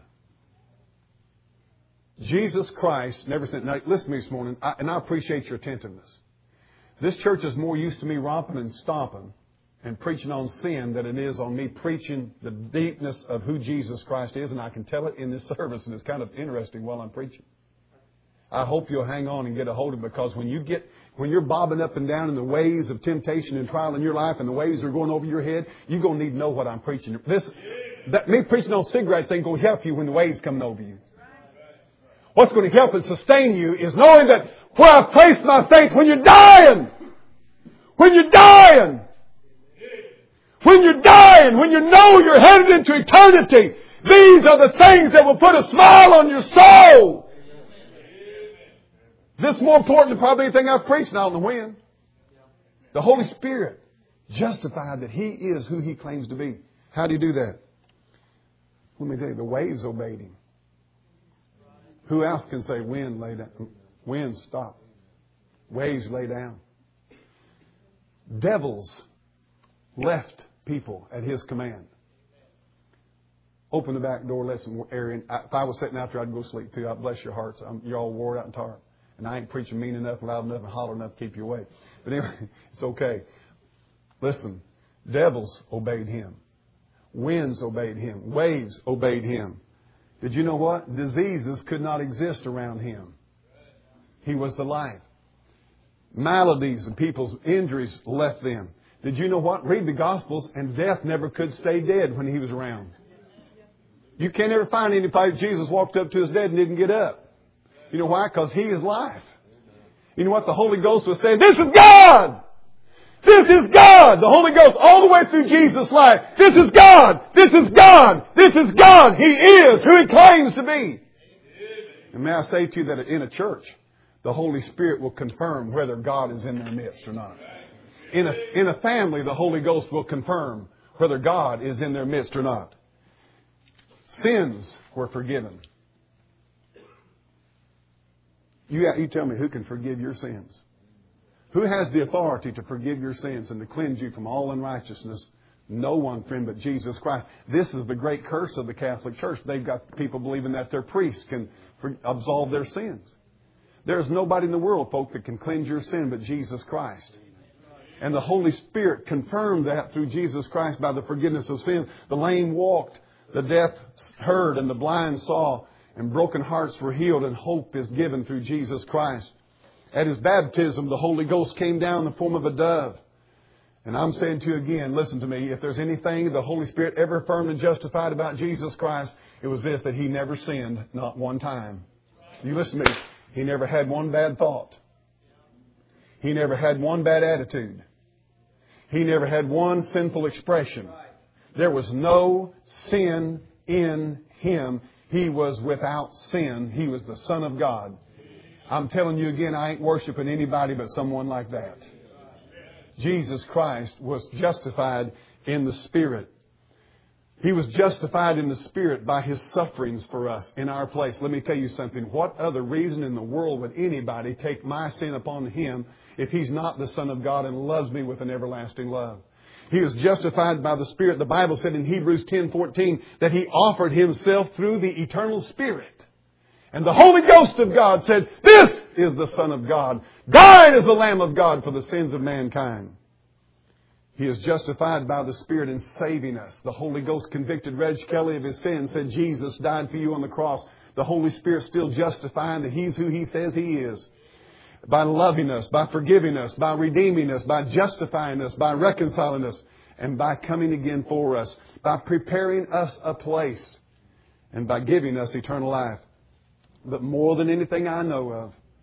S1: Jesus Christ never sinned. Now, listen to me this morning, and I appreciate your attentiveness. This church is more used to me romping and stomping and preaching on sin than it is on me preaching the deepness of who Jesus Christ is, and I can tell it in this service, and it's kind of interesting while I'm preaching. I hope you'll hang on and get a hold of it, because when you're bobbing up and down in the ways of temptation and trial in your life, and the waves are going over your head, you're going to need to know what I'm preaching. Me preaching on cigarettes ain't going to help you when the waves coming over you. What's going to help and sustain you is knowing that where I've placed my faith when you're dying. When you're dying. When you're dying. When you know you're headed into eternity. These are the things that will put a smile on your soul. This is more important than probably anything I've preached out in the wind. The Holy Spirit justified that He is who He claims to be. How do you do that? Let me tell you, the waves obeyed Him. Who else can say, wind, lay down? Wind, stop. Waves, lay down. Devils left people at His command. Open the back door, let some air in. If I was sitting out there, I'd go to sleep too. I bless your hearts. You're all wore out and tired. And I ain't preaching mean enough, loud enough, and holler enough to keep you awake. But anyway, it's okay. Listen, devils obeyed Him. Winds obeyed Him. Waves obeyed Him. Did you know what? Diseases could not exist around Him. He was the life. Maladies and people's injuries left them. Did you know what? Read the Gospels, and death never could stay dead when He was around. You can't ever find anybody Jesus walked up to his dead and didn't get up. You know why? Because He is life. You know what? The Holy Ghost was saying, this is God! This is God! The Holy Ghost all the way through Jesus' life. This is God! This is God! This is God! He is who He claims to be. And may I say to you that in a church, the Holy Spirit will confirm whether God is in their midst or not. In a family, the Holy Ghost will confirm whether God is in their midst or not. Sins were forgiven. You tell me, who can forgive your sins? Who has the authority to forgive your sins and to cleanse you from all unrighteousness? No one, friend, but Jesus Christ. This is the great curse of the Catholic Church. They've got people believing that their priests can absolve their sins. There's nobody in the world, folk, that can cleanse your sin but Jesus Christ. And the Holy Spirit confirmed that through Jesus Christ by the forgiveness of sin. The lame walked, the deaf heard, and the blind saw, and broken hearts were healed, and hope is given through Jesus Christ. At His baptism, the Holy Ghost came down in the form of a dove. And I'm saying to you again, listen to me, if there's anything the Holy Spirit ever affirmed and justified about Jesus Christ, it was this, that He never sinned, not one time. You listen to me. He never had one bad thought. He never had one bad attitude. He never had one sinful expression. There was no sin in Him. He was without sin. He was the Son of God. I'm telling you again, I ain't worshiping anybody but someone like that. Jesus Christ was justified in the Spirit. He was justified in the Spirit by His sufferings for us in our place. Let me tell you something. What other reason in the world would anybody take my sin upon Him if He's not the Son of God and loves me with an everlasting love? He was justified by the Spirit. The Bible said in Hebrews 10:14 that He offered Himself through the eternal Spirit. And the Holy Ghost of God said, this is the Son of God, died as the Lamb of God for the sins of mankind. He is justified by the Spirit in saving us. The Holy Ghost convicted Reg Kelly of his sin, said Jesus died for you on the cross. The Holy Spirit still justifying that He's who He says He is. By loving us, by forgiving us, by redeeming us, by justifying us, by reconciling us, and by coming again for us, by preparing us a place, and by giving us eternal life. But more than anything I know of,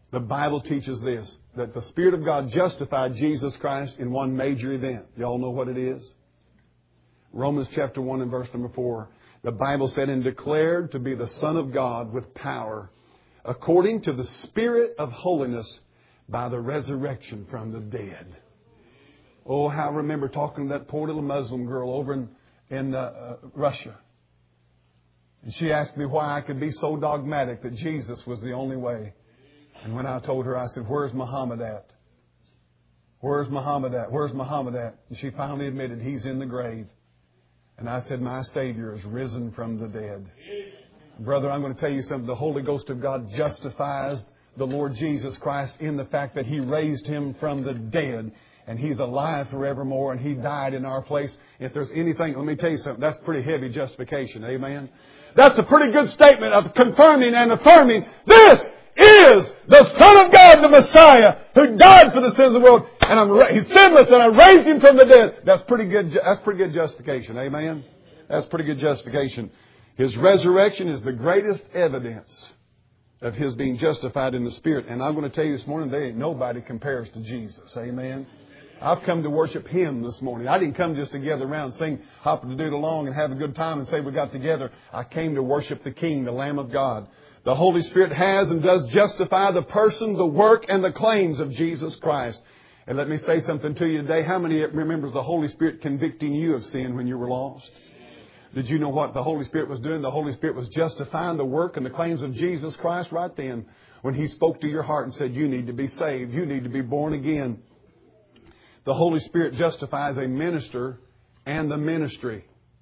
S1: The Bible teaches this, that the Spirit of God justified Jesus Christ in one major event. You all know what it is? Romans chapter 1 and verse number 4. The Bible said, and declared to be the Son of God with power, according to the Spirit of holiness, by the resurrection from the dead. Oh, how I remember talking to that poor little Muslim girl over in Russia. And she asked me why I could be so dogmatic that Jesus was the only way. And when I told her, I said, where's Muhammad at? Where's Muhammad at? Where's Muhammad at? And she finally admitted, he's in the grave. And I said, my Savior is risen from the dead. Brother, I'm going to tell you something. The Holy Ghost of God justifies the Lord Jesus Christ in the fact that He raised Him from the dead. And He's alive forevermore, and He died in our place. If there's anything, let me tell you something, that's pretty heavy justification. Amen? That's a pretty good statement of confirming and affirming this is the Son of God, the Messiah, who died for the sins of the world. And He's sinless, and I raised Him from the dead. That's pretty good justification. Amen? That's pretty good justification. His resurrection is the greatest evidence of His being justified in the Spirit. And I'm going to tell you this morning, there ain't nobody compares to Jesus. Amen? I've come to worship Him this morning. I didn't come just to gather around and sing Hop the Doodle Along and have a good time and say we got together. I came to worship the King, the Lamb of God. The Holy Spirit has and does justify the person, the work, and the claims of Jesus Christ. And let me say something to you today. How many remembers the Holy Spirit convicting you of sin when you were lost? Did you know what the Holy Spirit was doing? The Holy Spirit was justifying the work and the claims of Jesus Christ right then when He spoke to your heart and said, you need to be saved. You need to be born again. The Holy Spirit justifies a minister and the ministry.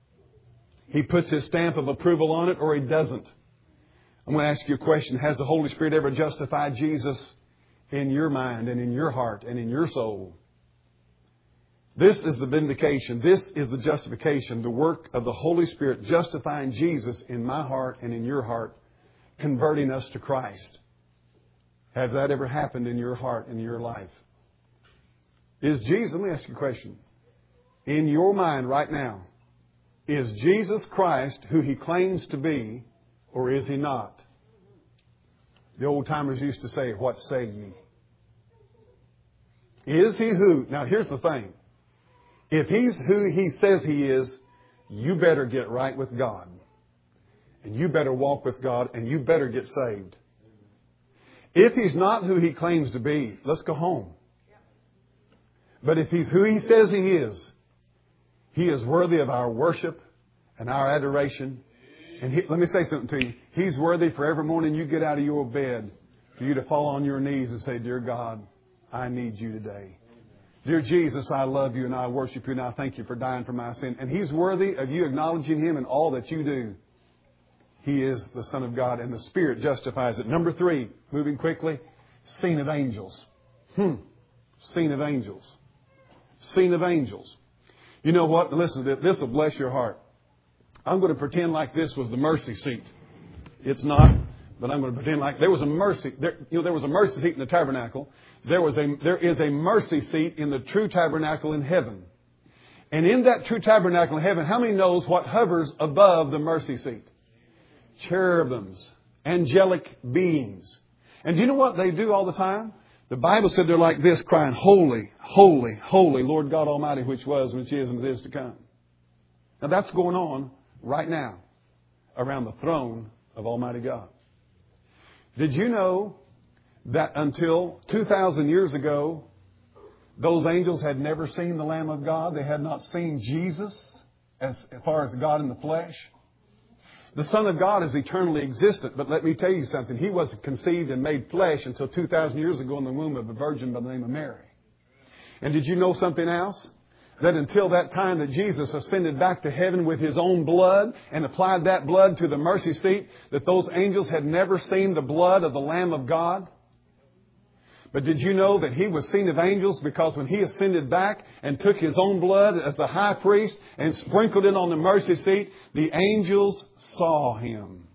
S1: He puts His stamp of approval on it or He doesn't. I'm going to ask you a question. Has the Holy Spirit ever justified Jesus in your mind and in your heart and in your soul? This is the vindication. This is the justification. The work of the Holy Spirit justifying Jesus in my heart and in your heart, converting us to Christ. Has that ever happened in your heart and in your life? Is Jesus, let me ask you a question. In your mind right now, is Jesus Christ who He claims to be, or is He not? The old timers used to say, what say ye? Is He who? Now here's the thing. If He's who He says He is, you better get right with God. And you better walk with God, and you better get saved. If He's not who He claims to be, let's go home. But if He's who He says He is worthy of our worship and our adoration. And let me say something to you. He's worthy for every morning you get out of your bed for you to fall on your knees and say, dear God, I need you today. Dear Jesus, I love you and I worship you and I thank you for dying for my sin. And He's worthy of you acknowledging Him in all that you do. He is the Son of God and the Spirit justifies it. Number 3, moving quickly, seen of angels. Seen of angels. Seen of angels. You know what? Listen, this will bless your heart. I'm going to pretend like this was the mercy seat. It's not, but I'm going to pretend like there was a mercy. There was a mercy seat in the tabernacle. There is a mercy seat in the true tabernacle in heaven. And in that true tabernacle in heaven, how many knows what hovers above the mercy seat? Cherubims, angelic beings. And do you know what they do all the time? The Bible said they're like this, crying, holy, holy, holy, Lord God Almighty, which was, which is, and is to come. Now that's going on right now around the throne of Almighty God. Did you know that until 2,000 years ago, those angels had never seen the Lamb of God? They had not seen Jesus as far as God in the flesh. The Son of God is eternally existent, but let me tell you something. He wasn't conceived and made flesh until 2,000 years ago in the womb of a virgin by the name of Mary. And did you know something else? That until that time that Jesus ascended back to heaven with His own blood and applied that blood to the mercy seat, that those angels had never seen the blood of the Lamb of God? But did you know that He was seen of angels because when He ascended back and took His own blood as the high priest and sprinkled it on the mercy seat, the angels saw Him.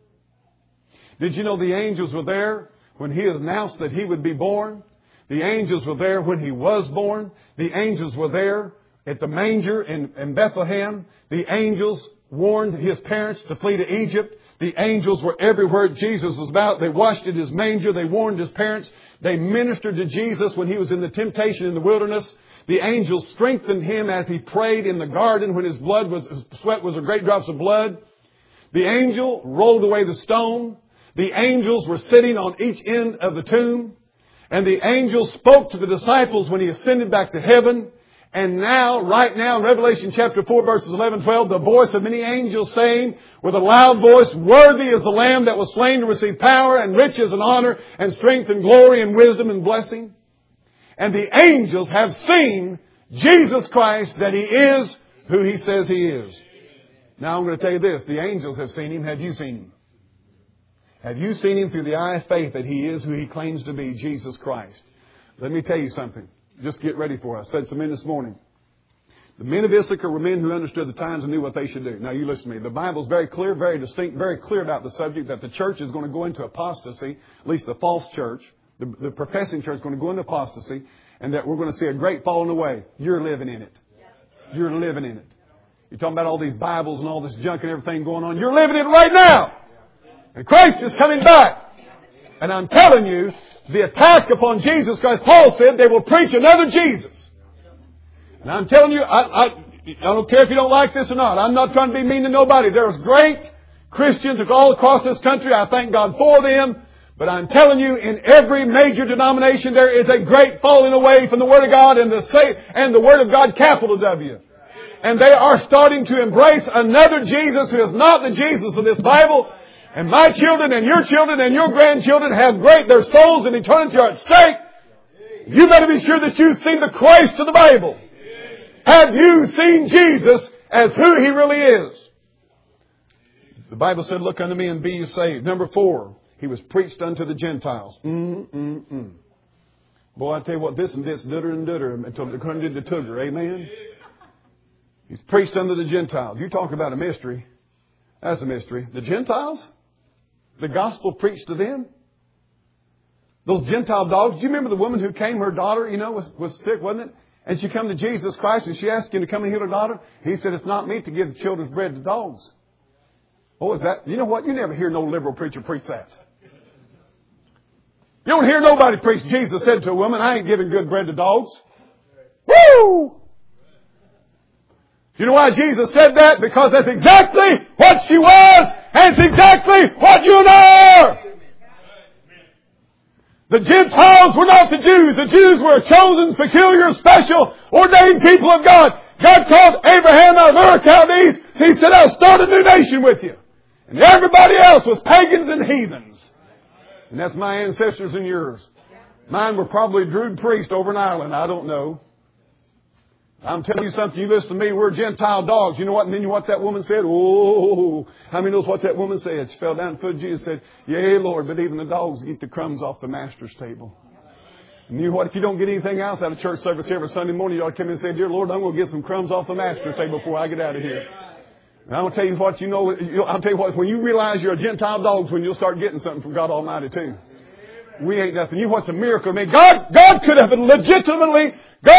S1: Did you know the angels were there when He announced that He would be born? The angels were there when He was born. The angels were there at the manger in Bethlehem. The angels warned his parents to flee to Egypt. The angels were everywhere Jesus was about. They watched at his manger. They warned his parents. They ministered to Jesus when he was in the temptation in the wilderness. The angels strengthened him as he prayed in the garden when his sweat was great drops of blood. The angel rolled away the stone. The angels were sitting on each end of the tomb. And the angels spoke to the disciples when he ascended back to heaven. And now, right now, in Revelation chapter 4, verses 11 and 12, the voice of many angels saying with a loud voice, "Worthy is the Lamb that was slain to receive power and riches and honor and strength and glory and wisdom and blessing." And the angels have seen Jesus Christ, that He is who He says He is. Now I'm going to tell you this. The angels have seen Him. Have you seen Him? Have you seen Him through the eye of faith that He is who He claims to be, Jesus Christ? Let me tell you something. Just get ready for it. I said some men this morning. The men of Issachar were men who understood the times and knew what they should do. Now you listen to me. The Bible's very clear, very distinct, very clear about the subject that the church is going to go into apostasy, at least the false church. The professing church is going to go into apostasy, and that we're going to see a great falling away. You're living in it. You're living in it. You're talking about all these Bibles and all this junk and everything going on. You're living it right now. And Christ is coming back. And I'm telling you, the attack upon Jesus Christ, Paul said they will preach another Jesus. And I'm telling you, I don't care if you don't like this or not. I'm not trying to be mean to nobody. There's great Christians all across this country. I thank God for them. But I'm telling you, in every major denomination, there is a great falling away from the Word of God and the Word of God, capital W. And they are starting to embrace another Jesus who is not the Jesus of this Bible. And my children and your grandchildren have their souls in eternity are at stake. You better be sure that you've seen the Christ of the Bible. Have you seen Jesus as who He really is? The Bible said, "Look unto me and be ye saved." Number 4, He was preached unto the Gentiles. Boy, I tell you what, this and this, dutter and dutter, until they couldn't do the tugger. Amen? He's preached unto the Gentiles. You talk about a mystery. That's a mystery. The Gentiles? The gospel preached to them? Those Gentile dogs. Do you remember the woman who came, her daughter, was sick, wasn't it? And she come to Jesus Christ and she asked Him to come and heal her daughter. He said, "It's not meet to give the children's bread to dogs." What was that? You know what? You never hear no liberal preacher preach that. You don't hear nobody preach. Jesus said to a woman, "I ain't giving good bread to dogs." Woo! You know why Jesus said that? Because that's exactly what she was, and it's exactly what you are. The Gentiles were not the Jews. The Jews were a chosen, peculiar, special, ordained people of God. God called Abraham out of Ur of Chaldees. He said, "I'll start a new nation with you." And everybody else was pagans and heathens. And that's my ancestors and yours. Mine were probably Druid priests over in Ireland. I don't know. I'm telling you something. You listen to me. We're Gentile dogs. You know what? And then you know what that woman said? Oh, how many knows what that woman said? She fell down at the foot of Jesus and said, "Yea, Lord, but even the dogs eat the crumbs off the master's table." And you know what? If you don't get anything else out of church service here every Sunday morning, you ought to come in and say, "Dear Lord, I'm going to get some crumbs off the master's table before I get out of here." And I'm going to tell you what, I'll tell you what, when you realize you're a Gentile dog, when you'll start getting something from God Almighty too. We ain't nothing. You know what's a miracle to me? God could have legitimately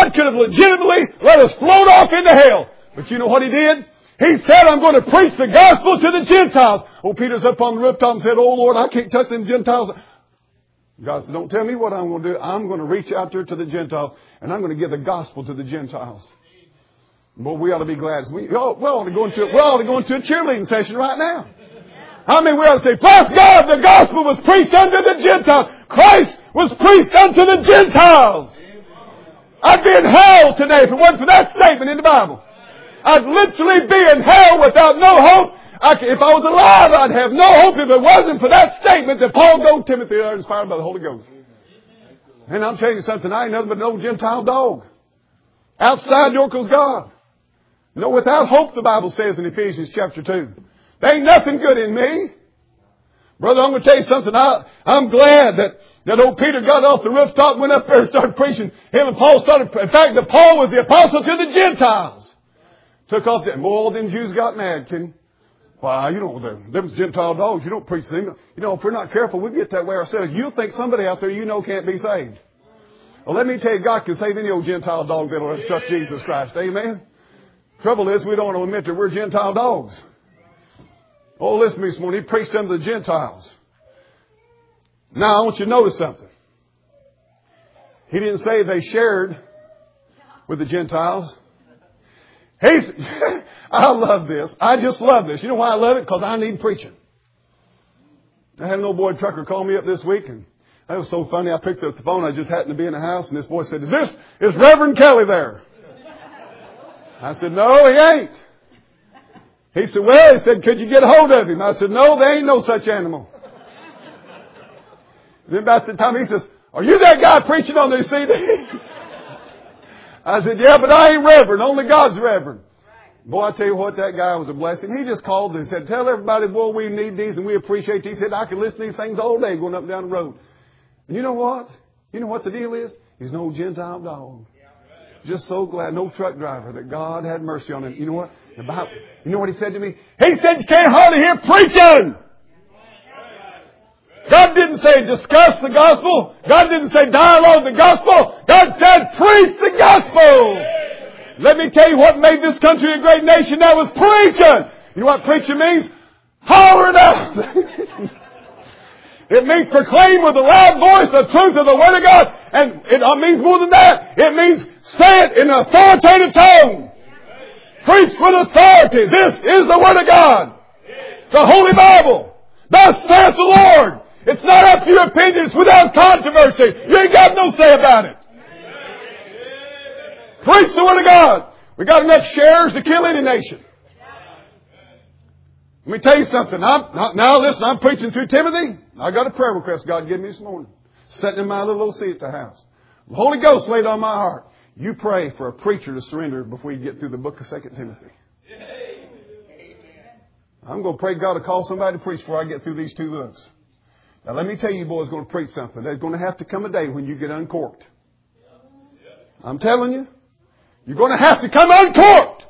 S1: let us float off into hell. But you know what He did? He said, "I'm going to preach the gospel to the Gentiles." Oh, Peter's up on the rooftop and said, "Oh, Lord, I can't touch them Gentiles." God said, "Don't tell me what I'm going to do. I'm going to reach out there to the Gentiles, and I'm going to give the gospel to the Gentiles." Boy, we ought to be glad. We ought to go into a cheerleading session right now. I mean, we ought to say, "Bless God, the gospel was preached unto the Gentiles. Christ was preached unto the Gentiles." I'd be in hell today if it wasn't for that statement in the Bible. I'd literally be in hell without no hope. If I was alive, I'd have no hope if it wasn't for that statement that Paul told Timothy, inspired by the Holy Ghost. And I'm telling you something, I ain't nothing but an old Gentile dog. Outside the oracle's God. No, without hope, the Bible says in Ephesians chapter 2. There ain't nothing good in me. Brother, I'm going to tell you something. I'm glad that old Peter got off the rooftop, went up there and started preaching. Him and Paul started. In fact, Paul was the apostle to the Gentiles. Took off that. All them Jews got mad, Kenny. Why, them Gentile dogs, you don't preach to them. If we're not careful, we get that way ourselves. You'll think somebody out there can't be saved. Well, let me tell you, God can save any old Gentile dog that'll trust Jesus Christ. Amen? Trouble is, we don't want to admit that we're Gentile dogs. Oh, listen to me this morning. He preached unto the Gentiles. Now, I want you to notice something. He didn't say they shared with the Gentiles. I love this. I just love this. You know why I love it? Because I need preaching. I had an old boy trucker call me up this week, and that was so funny. I picked up the phone. I just happened to be in the house, and this boy said, is Reverend Kelly there? I said, no, he ain't. He said, well, he said, could you get a hold of him? I said, no, there ain't no such animal. Then about the time he says, are you that guy preaching on the CD? I said, yeah, but I ain't reverend. Only God's reverend. Boy, I tell you what, that guy was a blessing. He just called and said, tell everybody, boy, we need these and we appreciate these. He said, I can listen to these things all day going up and down the road. And you know what? You know what the deal is? He's an old Gentile dog. Just so glad, no truck driver, that God had mercy on him. You know what? You know what he said to me? He said, you can't hardly hear preaching. God didn't say discuss the gospel. God didn't say dialogue the gospel. God said preach the gospel. Let me tell you what made this country a great nation. That was preaching. You know what preaching means? Holler it out. It means proclaim with a loud voice the truth of the Word of God. And it means more than that. It means say it in an authoritative tone. Preach with authority. This is the Word of God. The Holy Bible. Thus saith the Lord. It's not up to your opinion. It's without controversy. You ain't got no say about it. Preach the Word of God. We got enough shares to kill any nation. Let me tell you something. Now listen, I'm preaching through Timothy. I got a prayer request God gave me this morning. Sitting in my little old seat at the house. The Holy Ghost laid on my heart. You pray for a preacher to surrender before you get through the book of 2 Timothy. I'm going to pray God to call somebody to preach before I get through these two books. Now let me tell you boys going to preach something. There's going to have to come a day when you get uncorked. I'm telling you. You're going to have to come uncorked.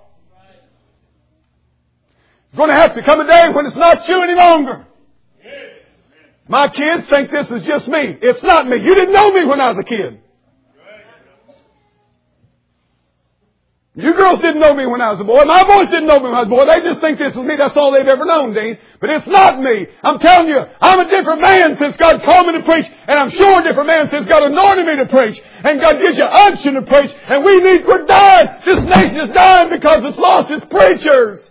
S1: You're going to have to come a day when it's not you any longer. My kids think this is just me. It's not me. You didn't know me when I was a kid. You girls didn't know me when I was a boy. My boys didn't know me when I was a boy. They just think this is me. That's all they've ever known, Dean. But it's not me. I'm telling you, I'm a different man since God called me to preach. And I'm sure a different man since God anointed me to preach. And God gives you unction to preach. And we're dying. This nation is dying because it's lost its preachers.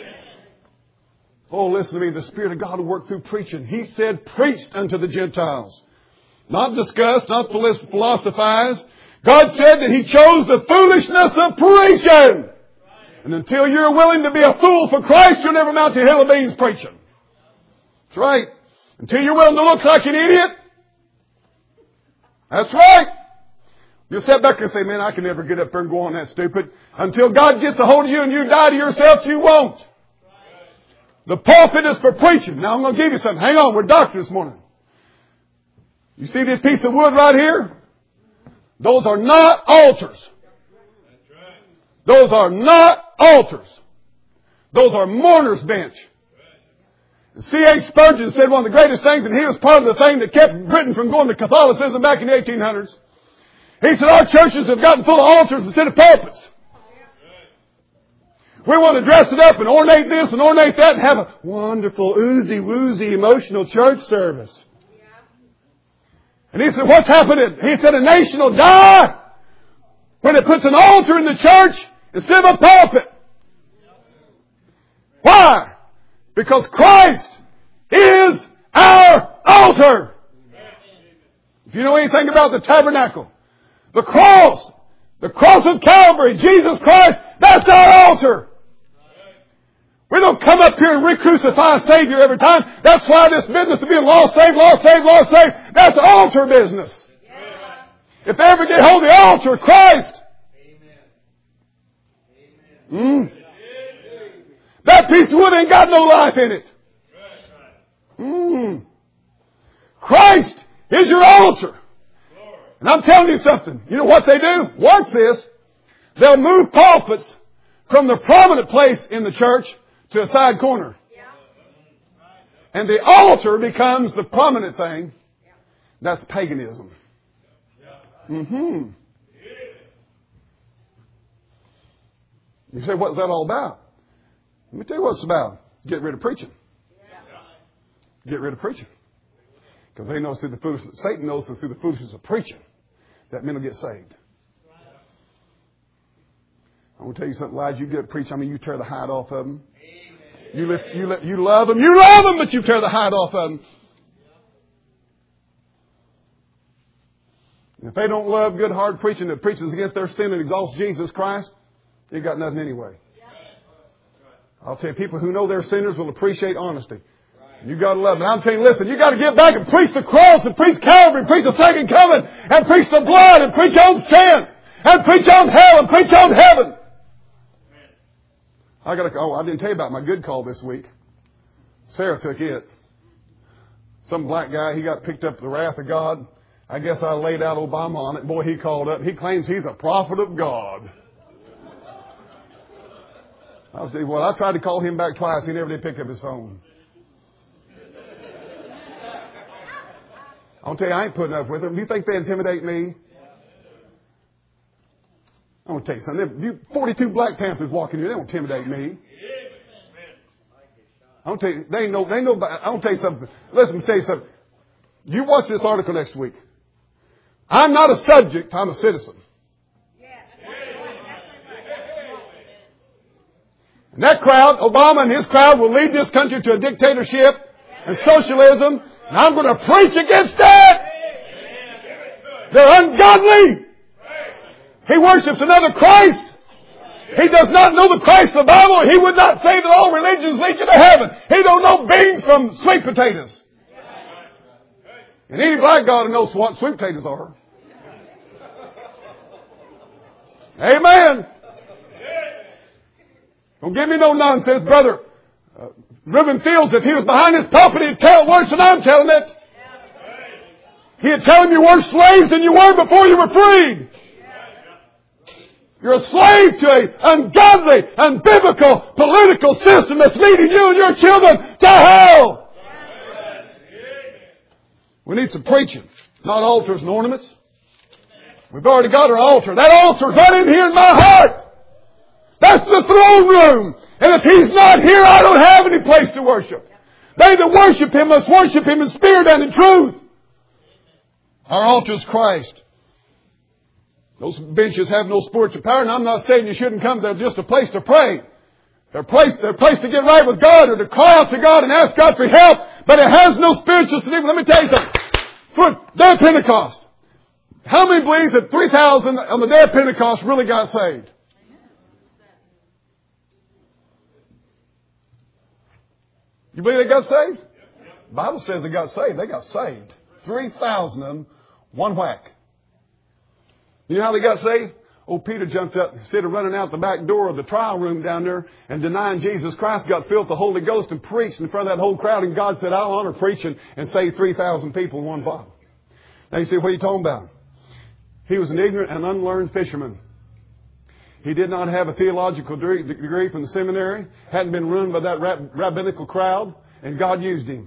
S1: Oh, listen to me. The Spirit of God will work through preaching. He said, preached unto the Gentiles. Not discuss, not philosophize. God said that He chose the foolishness of preaching. And until you're willing to be a fool for Christ, you'll never mount to a hill of beans preaching. That's right. Until you're willing to look like an idiot. That's right. You'll sit back and say, man, I can never get up there and go on that stupid. Until God gets a hold of you and you die to yourself, you won't. The pulpit is for preaching. Now I'm going to give you something. Hang on, we're doctors this morning. You see this piece of wood right here? Those are not altars. Those are not altars. Those are mourner's bench. C.H. Spurgeon said one of the greatest things, and he was part of the thing that kept Britain from going to Catholicism back in the 1800s. He said, our churches have gotten full of altars instead of pulpits. We want to dress it up and ornate this and ornate that and have a wonderful, oozy-woozy, emotional church service. And he said, what's happening? He said, a nation will die when it puts an altar in the church instead of a pulpit. Why? Because Christ is our altar. If you know anything about the tabernacle, the cross of Calvary, Jesus Christ, that's our altar. We don't come up here and re-crucify a Savior every time. That's why this business of being lost, saved, that's altar business. If they ever get hold of the altar of Christ, that piece of wood ain't got no life in it. Christ is your altar. And I'm telling you something. You know what they do? Watch this. They'll move pulpits from the prominent place in the church to a side corner. And the altar becomes the prominent thing. That's paganism. You say, what's that all about? Let me tell you what it's about. Get rid of preaching.
S2: Get rid of preaching. Because they know through the foolishness, Satan knows through the foolishness of preaching that men will get saved. I'm going to tell you something, lads. You get preach. I mean, you tear the hide off of them. You love them, but you tear the hide off of them. If they don't love good, hard preaching that preaches against their sin and exalts Jesus Christ, you got nothing anyway. I'll tell you, people who know they're sinners will appreciate honesty. You got to love it. I'm telling you, listen, you got to get back and preach the cross and preach Calvary, and preach the second coming, and preach the blood, and preach on sin, and preach on hell, and preach on heaven. I didn't tell you about my good call this week. Sarah took it. Some black guy, he got picked up the wrath of God. I guess I laid out Obama on it. Boy, he called up. He claims he's a prophet of God. I'll tell you what, I tried to call him back twice. He never did pick up his phone. I'll tell you, I ain't putting up with them. Do you think they intimidate me? I'm going to tell you something. 42 Black Panthers walking here, they don't intimidate me. I'm going to tell you, they know, I'm going to tell you something. Listen, let me tell you something. You watch this article next week. I'm not a subject, I'm a citizen. And that crowd, Obama and his crowd, will lead this country to a dictatorship and socialism. And I'm going to preach against that. They're ungodly. He worships another Christ. He does not know the Christ of the Bible. He would not say that all religions lead you to heaven. He don't know beans from sweet potatoes. And any black God who knows what sweet potatoes are. Amen. Don't give me no nonsense, brother. Reuben Fields, if he was behind his pulpit, he'd tell it worse than I'm telling it. He'd tell him you were slaves than you were before you were freed. You're a slave to an ungodly, unbiblical, political system that's leading you and your children to hell. We need some preaching, not altars and ornaments. We've already got our altar. That altar's right in here in my heart. That's the throne room. And if He's not here, I don't have any place to worship. They that worship Him must worship Him in spirit and in truth. Our altar is Christ. Those benches have no spiritual power, and I'm not saying you shouldn't come. They're just a place to pray. They're a place to get right with God or to cry out to God and ask God for help. But it has no spiritual significance. Let me tell you something. For day of Pentecost, how many believe that 3,000 on the day of Pentecost really got saved? You believe they got saved? The Bible says they got saved. They got saved. 3,000 of them, one whack. You know how they got saved? Old Peter jumped up, instead of running out the back door of the trial room down there and denying Jesus Christ, got filled with the Holy Ghost and preached in front of that whole crowd. And God said, I'll honor preaching, and save 3,000 people in one bottle. Now you say, what are you talking about? He was an ignorant and unlearned fisherman. He did not have a theological degree from the seminary, hadn't been ruined by that rabbinical crowd, and God used him.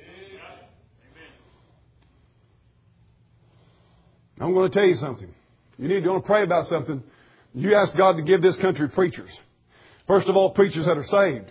S2: I'm going to tell you something. You need to pray about something. You ask God to give this country preachers. First of all, preachers that are saved.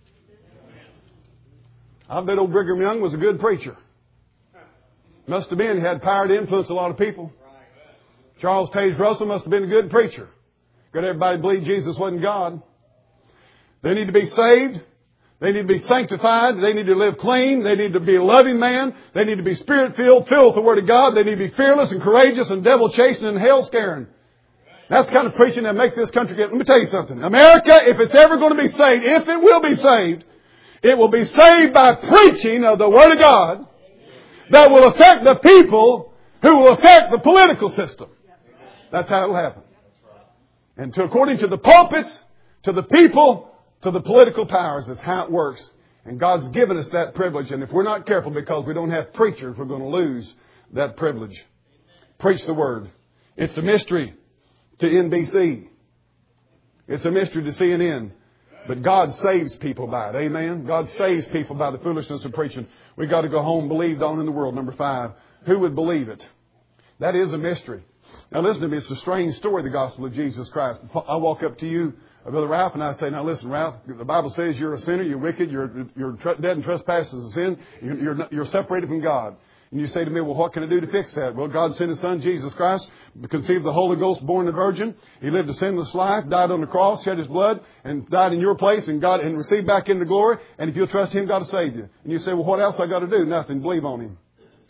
S2: I bet old Brigham Young was a good preacher. Must have been. He had power to influence a lot of people. Charles Taze Russell must have been a good preacher. Got everybody to believe Jesus wasn't God. They need to be saved. They need to be sanctified. They need to live clean. They need to be a loving man. They need to be Spirit-filled, filled with the Word of God. They need to be fearless and courageous and devil-chasing and hell-scaring. That's the kind of preaching that makes this country get... Let me tell you something. America, if it's ever going to be saved, if it will be saved, it will be saved by preaching of the Word of God that will affect the people who will affect the political system. That's how it will happen. And according to the pulpits, to the people, to the political powers is how it works. And God's given us that privilege. And if we're not careful because we don't have preachers, we're going to lose that privilege. Preach the Word. It's a mystery to NBC. It's a mystery to CNN. But God saves people by it. Amen? God saves people by the foolishness of preaching. We've got to go home believed on in the world. Number 5. Who would believe it? That is a mystery. Now listen to me. It's a strange story, the gospel of Jesus Christ. I walk up to you Brother Ralph and I say, now listen, Ralph, the Bible says you're a sinner, you're wicked, you're dead in trespasses and sin, you're separated from God. And you say to me, well, what can I do to fix that? Well, God sent His Son, Jesus Christ, conceived of the Holy Ghost, born of a virgin. He lived a sinless life, died on the cross, shed His blood, and died in your place, and received back into glory. And if you'll trust Him, God will save you. And you say, well, what else I got to do? Nothing. Believe on Him.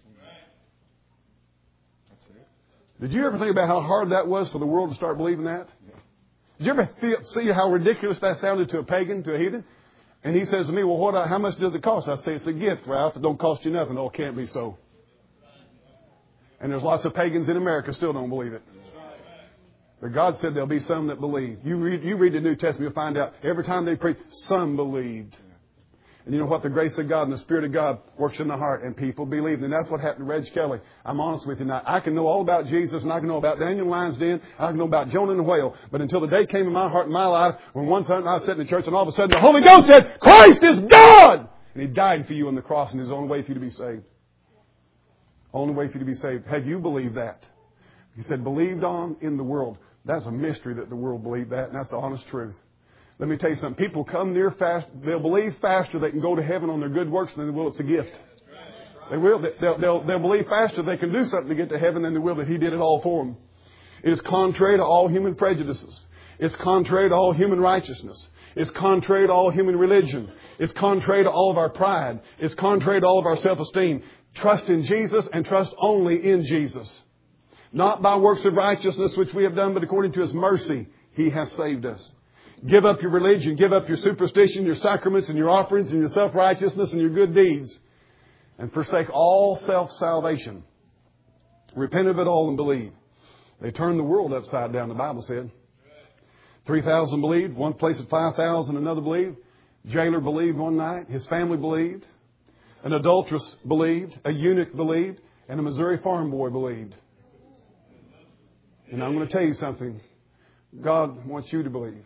S2: Did you ever think about how hard that was for the world to start believing that? Did you ever see how ridiculous that sounded to a pagan, to a heathen? And he says to me, well, how much does it cost? I say, it's a gift, Ralph. It don't cost you nothing. Oh, it can't be so. And there's lots of pagans in America still don't believe it. But God said there'll be some that believe. You read the New Testament, you'll find out every time they preach, some believed. And you know what? The grace of God and the Spirit of God works in the heart, and people believe. And that's what happened to Reg Kelly. I'm honest with you now. I can know all about Jesus, and I can know about Daniel Lion's Den, I can know about Jonah and the whale. But until the day came in my heart and my life, when one time I sat in the church, and all of a sudden the Holy Ghost said, Christ is God! And He died for you on the cross, and His only way for you to be saved. Only way for you to be saved. Have you believed that? He said, believed on in the world. That's a mystery that the world believed that, and that's the honest truth. Let me tell you something. People come near fast. They'll believe faster they can go to heaven on their good works than they will it's a gift. They will. They'll believe faster they can do something to get to heaven than they will that He did it all for them. It is contrary to all human prejudices. It's contrary to all human righteousness. It's contrary to all human religion. It's contrary to all of our pride. It's contrary to all of our self-esteem. Trust in Jesus and trust only in Jesus. Not by works of righteousness which we have done, but according to His mercy, He has saved us. Give up your religion, give up your superstition, your sacraments and your offerings and your self-righteousness and your good deeds. And forsake all self-salvation. Repent of it all and believe. They turned the world upside down, the Bible said. 3,000 believed, one place of 5,000, another believed. Jailer believed one night, his family believed. An adulteress believed, a eunuch believed, and a Missouri farm boy believed. And I'm going to tell you something. God wants you to believe.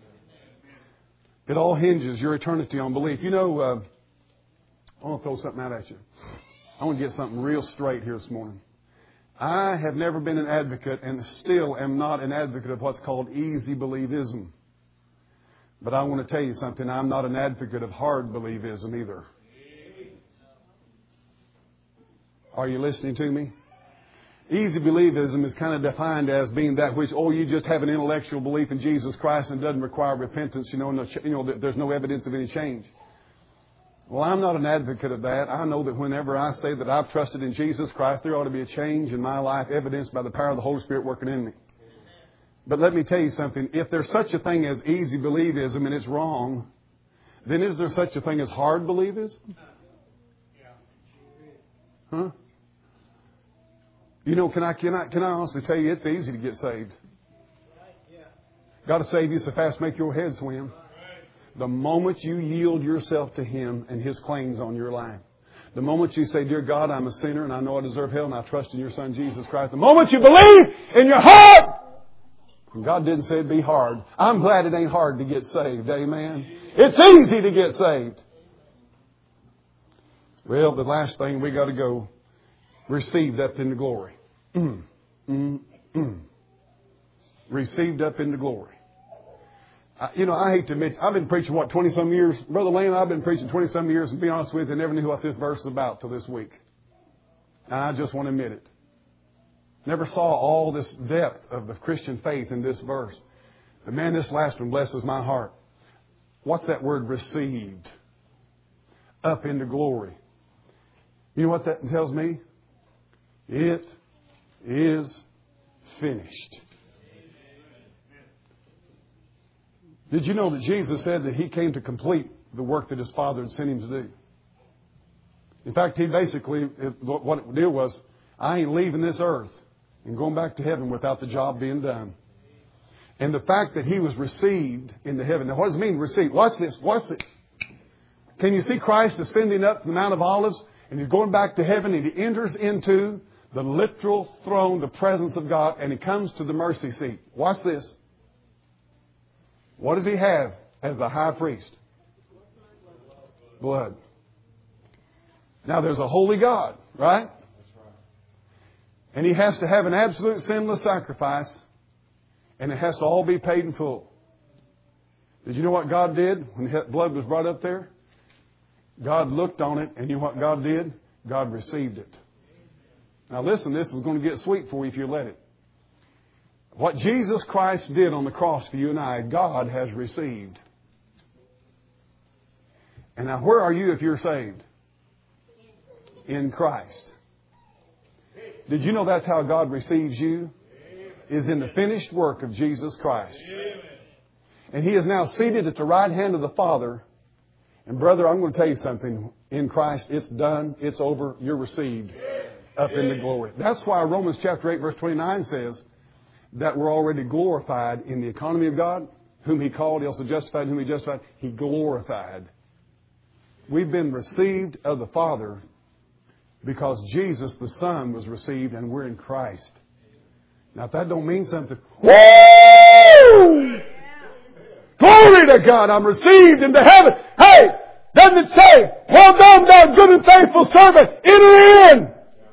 S2: It all hinges your eternity on belief. You know, I want to throw something out at you. I want to get something real straight here this morning. I have never been an advocate and still am not an advocate of what's called easy believism. But I want to tell you something. I'm not an advocate of hard believism either. Are you listening to me? Easy believism is kind of defined as being that which, you just have an intellectual belief in Jesus Christ and doesn't require repentance, there's no evidence of any change. Well, I'm not an advocate of that. I know that whenever I say that I've trusted in Jesus Christ, there ought to be a change in my life evidenced by the power of the Holy Spirit working in me. But let me tell you something. If there's such a thing as easy believism and it's wrong, then is there such a thing as hard believism? Huh? Can I honestly tell you, it's easy to get saved. Got to save you so fast make your head swim. The moment you yield yourself to Him and His claims on your life. The moment you say, dear God, I'm a sinner and I know I deserve hell and I trust in your Son, Jesus Christ. The moment you believe in your heart. And God didn't say it'd be hard. I'm glad it ain't hard to get saved. Amen. It's easy to get saved. Well, the last thing we got to go. Received up into glory. Received up into glory. I hate to admit, I've been preaching, 20-some years? Brother Lane, I've been preaching 20-some years, and to be honest with you, I never knew what this verse is about till this week. And I just want to admit it. Never saw all this depth of the Christian faith in this verse. But man, this last one blesses my heart. What's that word received? Up into glory. You know what that tells me? It is finished. Did you know that Jesus said that He came to complete the work that His Father had sent Him to do? In fact, He basically, what it did was, I ain't leaving this earth and going back to heaven without the job being done. And the fact that He was received into heaven. Now, what does it mean, received? Watch this. Watch this. Can you see Christ ascending up the Mount of Olives? And He's going back to heaven and He enters into the literal throne, the presence of God, and He comes to the mercy seat. Watch this. What does He have as the high priest? Blood. Now there's a holy God, right? And He has to have an absolute sinless sacrifice, and it has to all be paid in full. Did you know what God did when the blood was brought up there? God looked on it, and you know what God did? God received it. Now listen, this is going to get sweet for you if you let it. What Jesus Christ did on the cross for you and I, God has received. And now where are you if you're saved? In Christ. Did you know that's how God receives you? Is in the finished work of Jesus Christ. And He is now seated at the right hand of the Father. And brother, I'm going to tell you something. In Christ, it's done. It's over. You're received up into glory. That's why Romans chapter 8 verse 29 says that we're already glorified in the economy of God. Whom He called, He also justified. Whom He justified, He glorified. We've been received of the Father because Jesus, the Son, was received and we're in Christ. Now, if that don't mean something, woo! Glory to God, I'm received into heaven. Hey, doesn't it say, well done, thou good and faithful servant, enter in.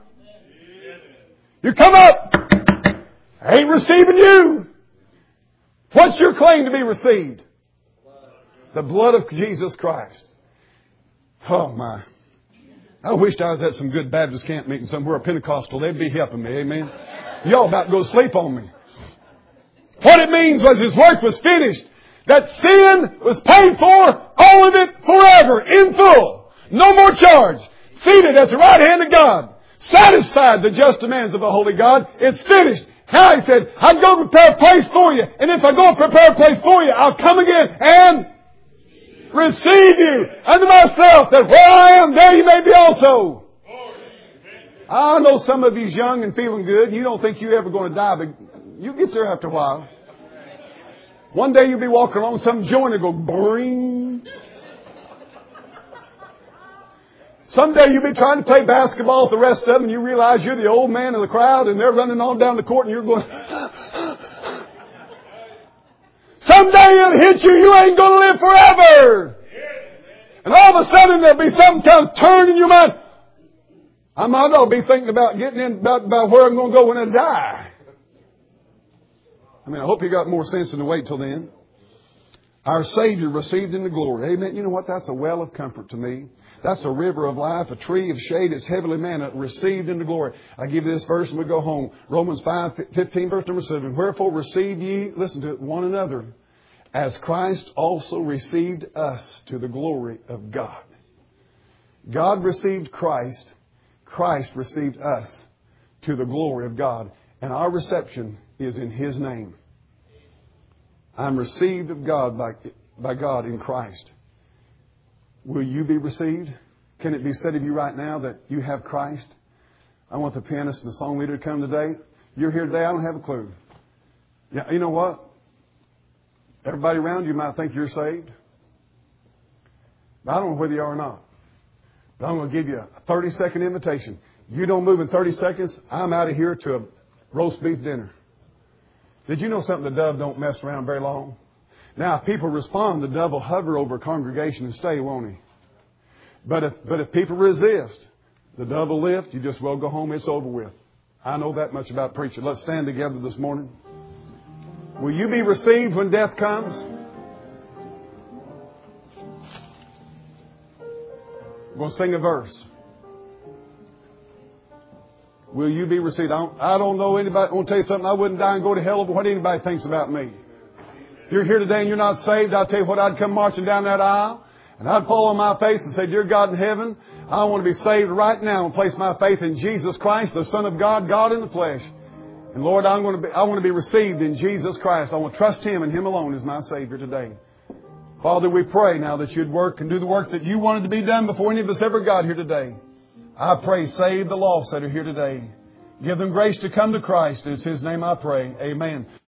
S2: You come up, I ain't receiving you. What's your claim to be received? The blood of Jesus Christ. Oh my. I wished I was at some good Baptist camp meeting somewhere, a Pentecostal. They'd be helping me. Amen. Y'all about to go to sleep on me. What it means was His work was finished. That sin was paid for, all of it forever, in full. No more charge. Seated at the right hand of God. Satisfied the just demands of a holy God. It's finished. Now He said, I'll go prepare a place for you. And if I go prepare a place for you, I'll come again and receive you unto myself, that where I am, there you may be also. I know some of you's young and feeling good. You don't think you're ever going to die, but you get there after a while. One day you'll be walking along, some joint will go boing. Someday you'll be trying to play basketball with the rest of them, and you realize you're the old man of the crowd, and they're running on down the court, and you're going. Someday it'll hit you. You ain't going to live forever. And all of a sudden there'll be some kind of turn in your mind. I might not be thinking about getting in about where I'm going to go when I die. I mean, I hope you got more sense than to wait till then. Our Savior received into glory. Amen. You know what? That's a well of comfort to me. That's a river of life, a tree of shade. It's heavenly manna received into glory. I give you this verse and we go home. Romans 5:15, verse number 7. Wherefore receive ye, listen to it, one another, as Christ also received us to the glory of God. God received Christ. Christ received us to the glory of God. And our reception is in His name. I'm received of God by God in Christ. Will you be received? Can it be said of you right now that you have Christ? I want the pianist and the song leader to come today. You're here today, I don't have a clue. Yeah, you know what? Everybody around you might think you're saved. But I don't know whether you are or not. But I'm going to give you a 30-second invitation. You don't move in 30 seconds, I'm out of here to a roast beef dinner. Did you know something? The dove don't mess around very long. Now, if people respond, the dove will hover over a congregation and stay, won't he? But if people resist, the dove will lift. You just well go home. It's over with. I know that much about preaching. Let's stand together this morning. Will you be received when death comes? We're going to sing a verse. Will you be received? I don't know anybody. I want to tell you something. I wouldn't die and go to hell over what anybody thinks about me. If you're here today and you're not saved, I'll tell you what, I'd come marching down that aisle and I'd fall on my face and say, Dear God in heaven, I want to be saved right now and place my faith in Jesus Christ, the Son of God, God in the flesh. And Lord, I want to be received in Jesus Christ. I want to trust Him and Him alone as my Savior today. Father, we pray now that You'd work and do the work that You wanted to be done before any of us ever got here today. I pray, save the lost that are here today. Give them grace to come to Christ. It's His name I pray. Amen.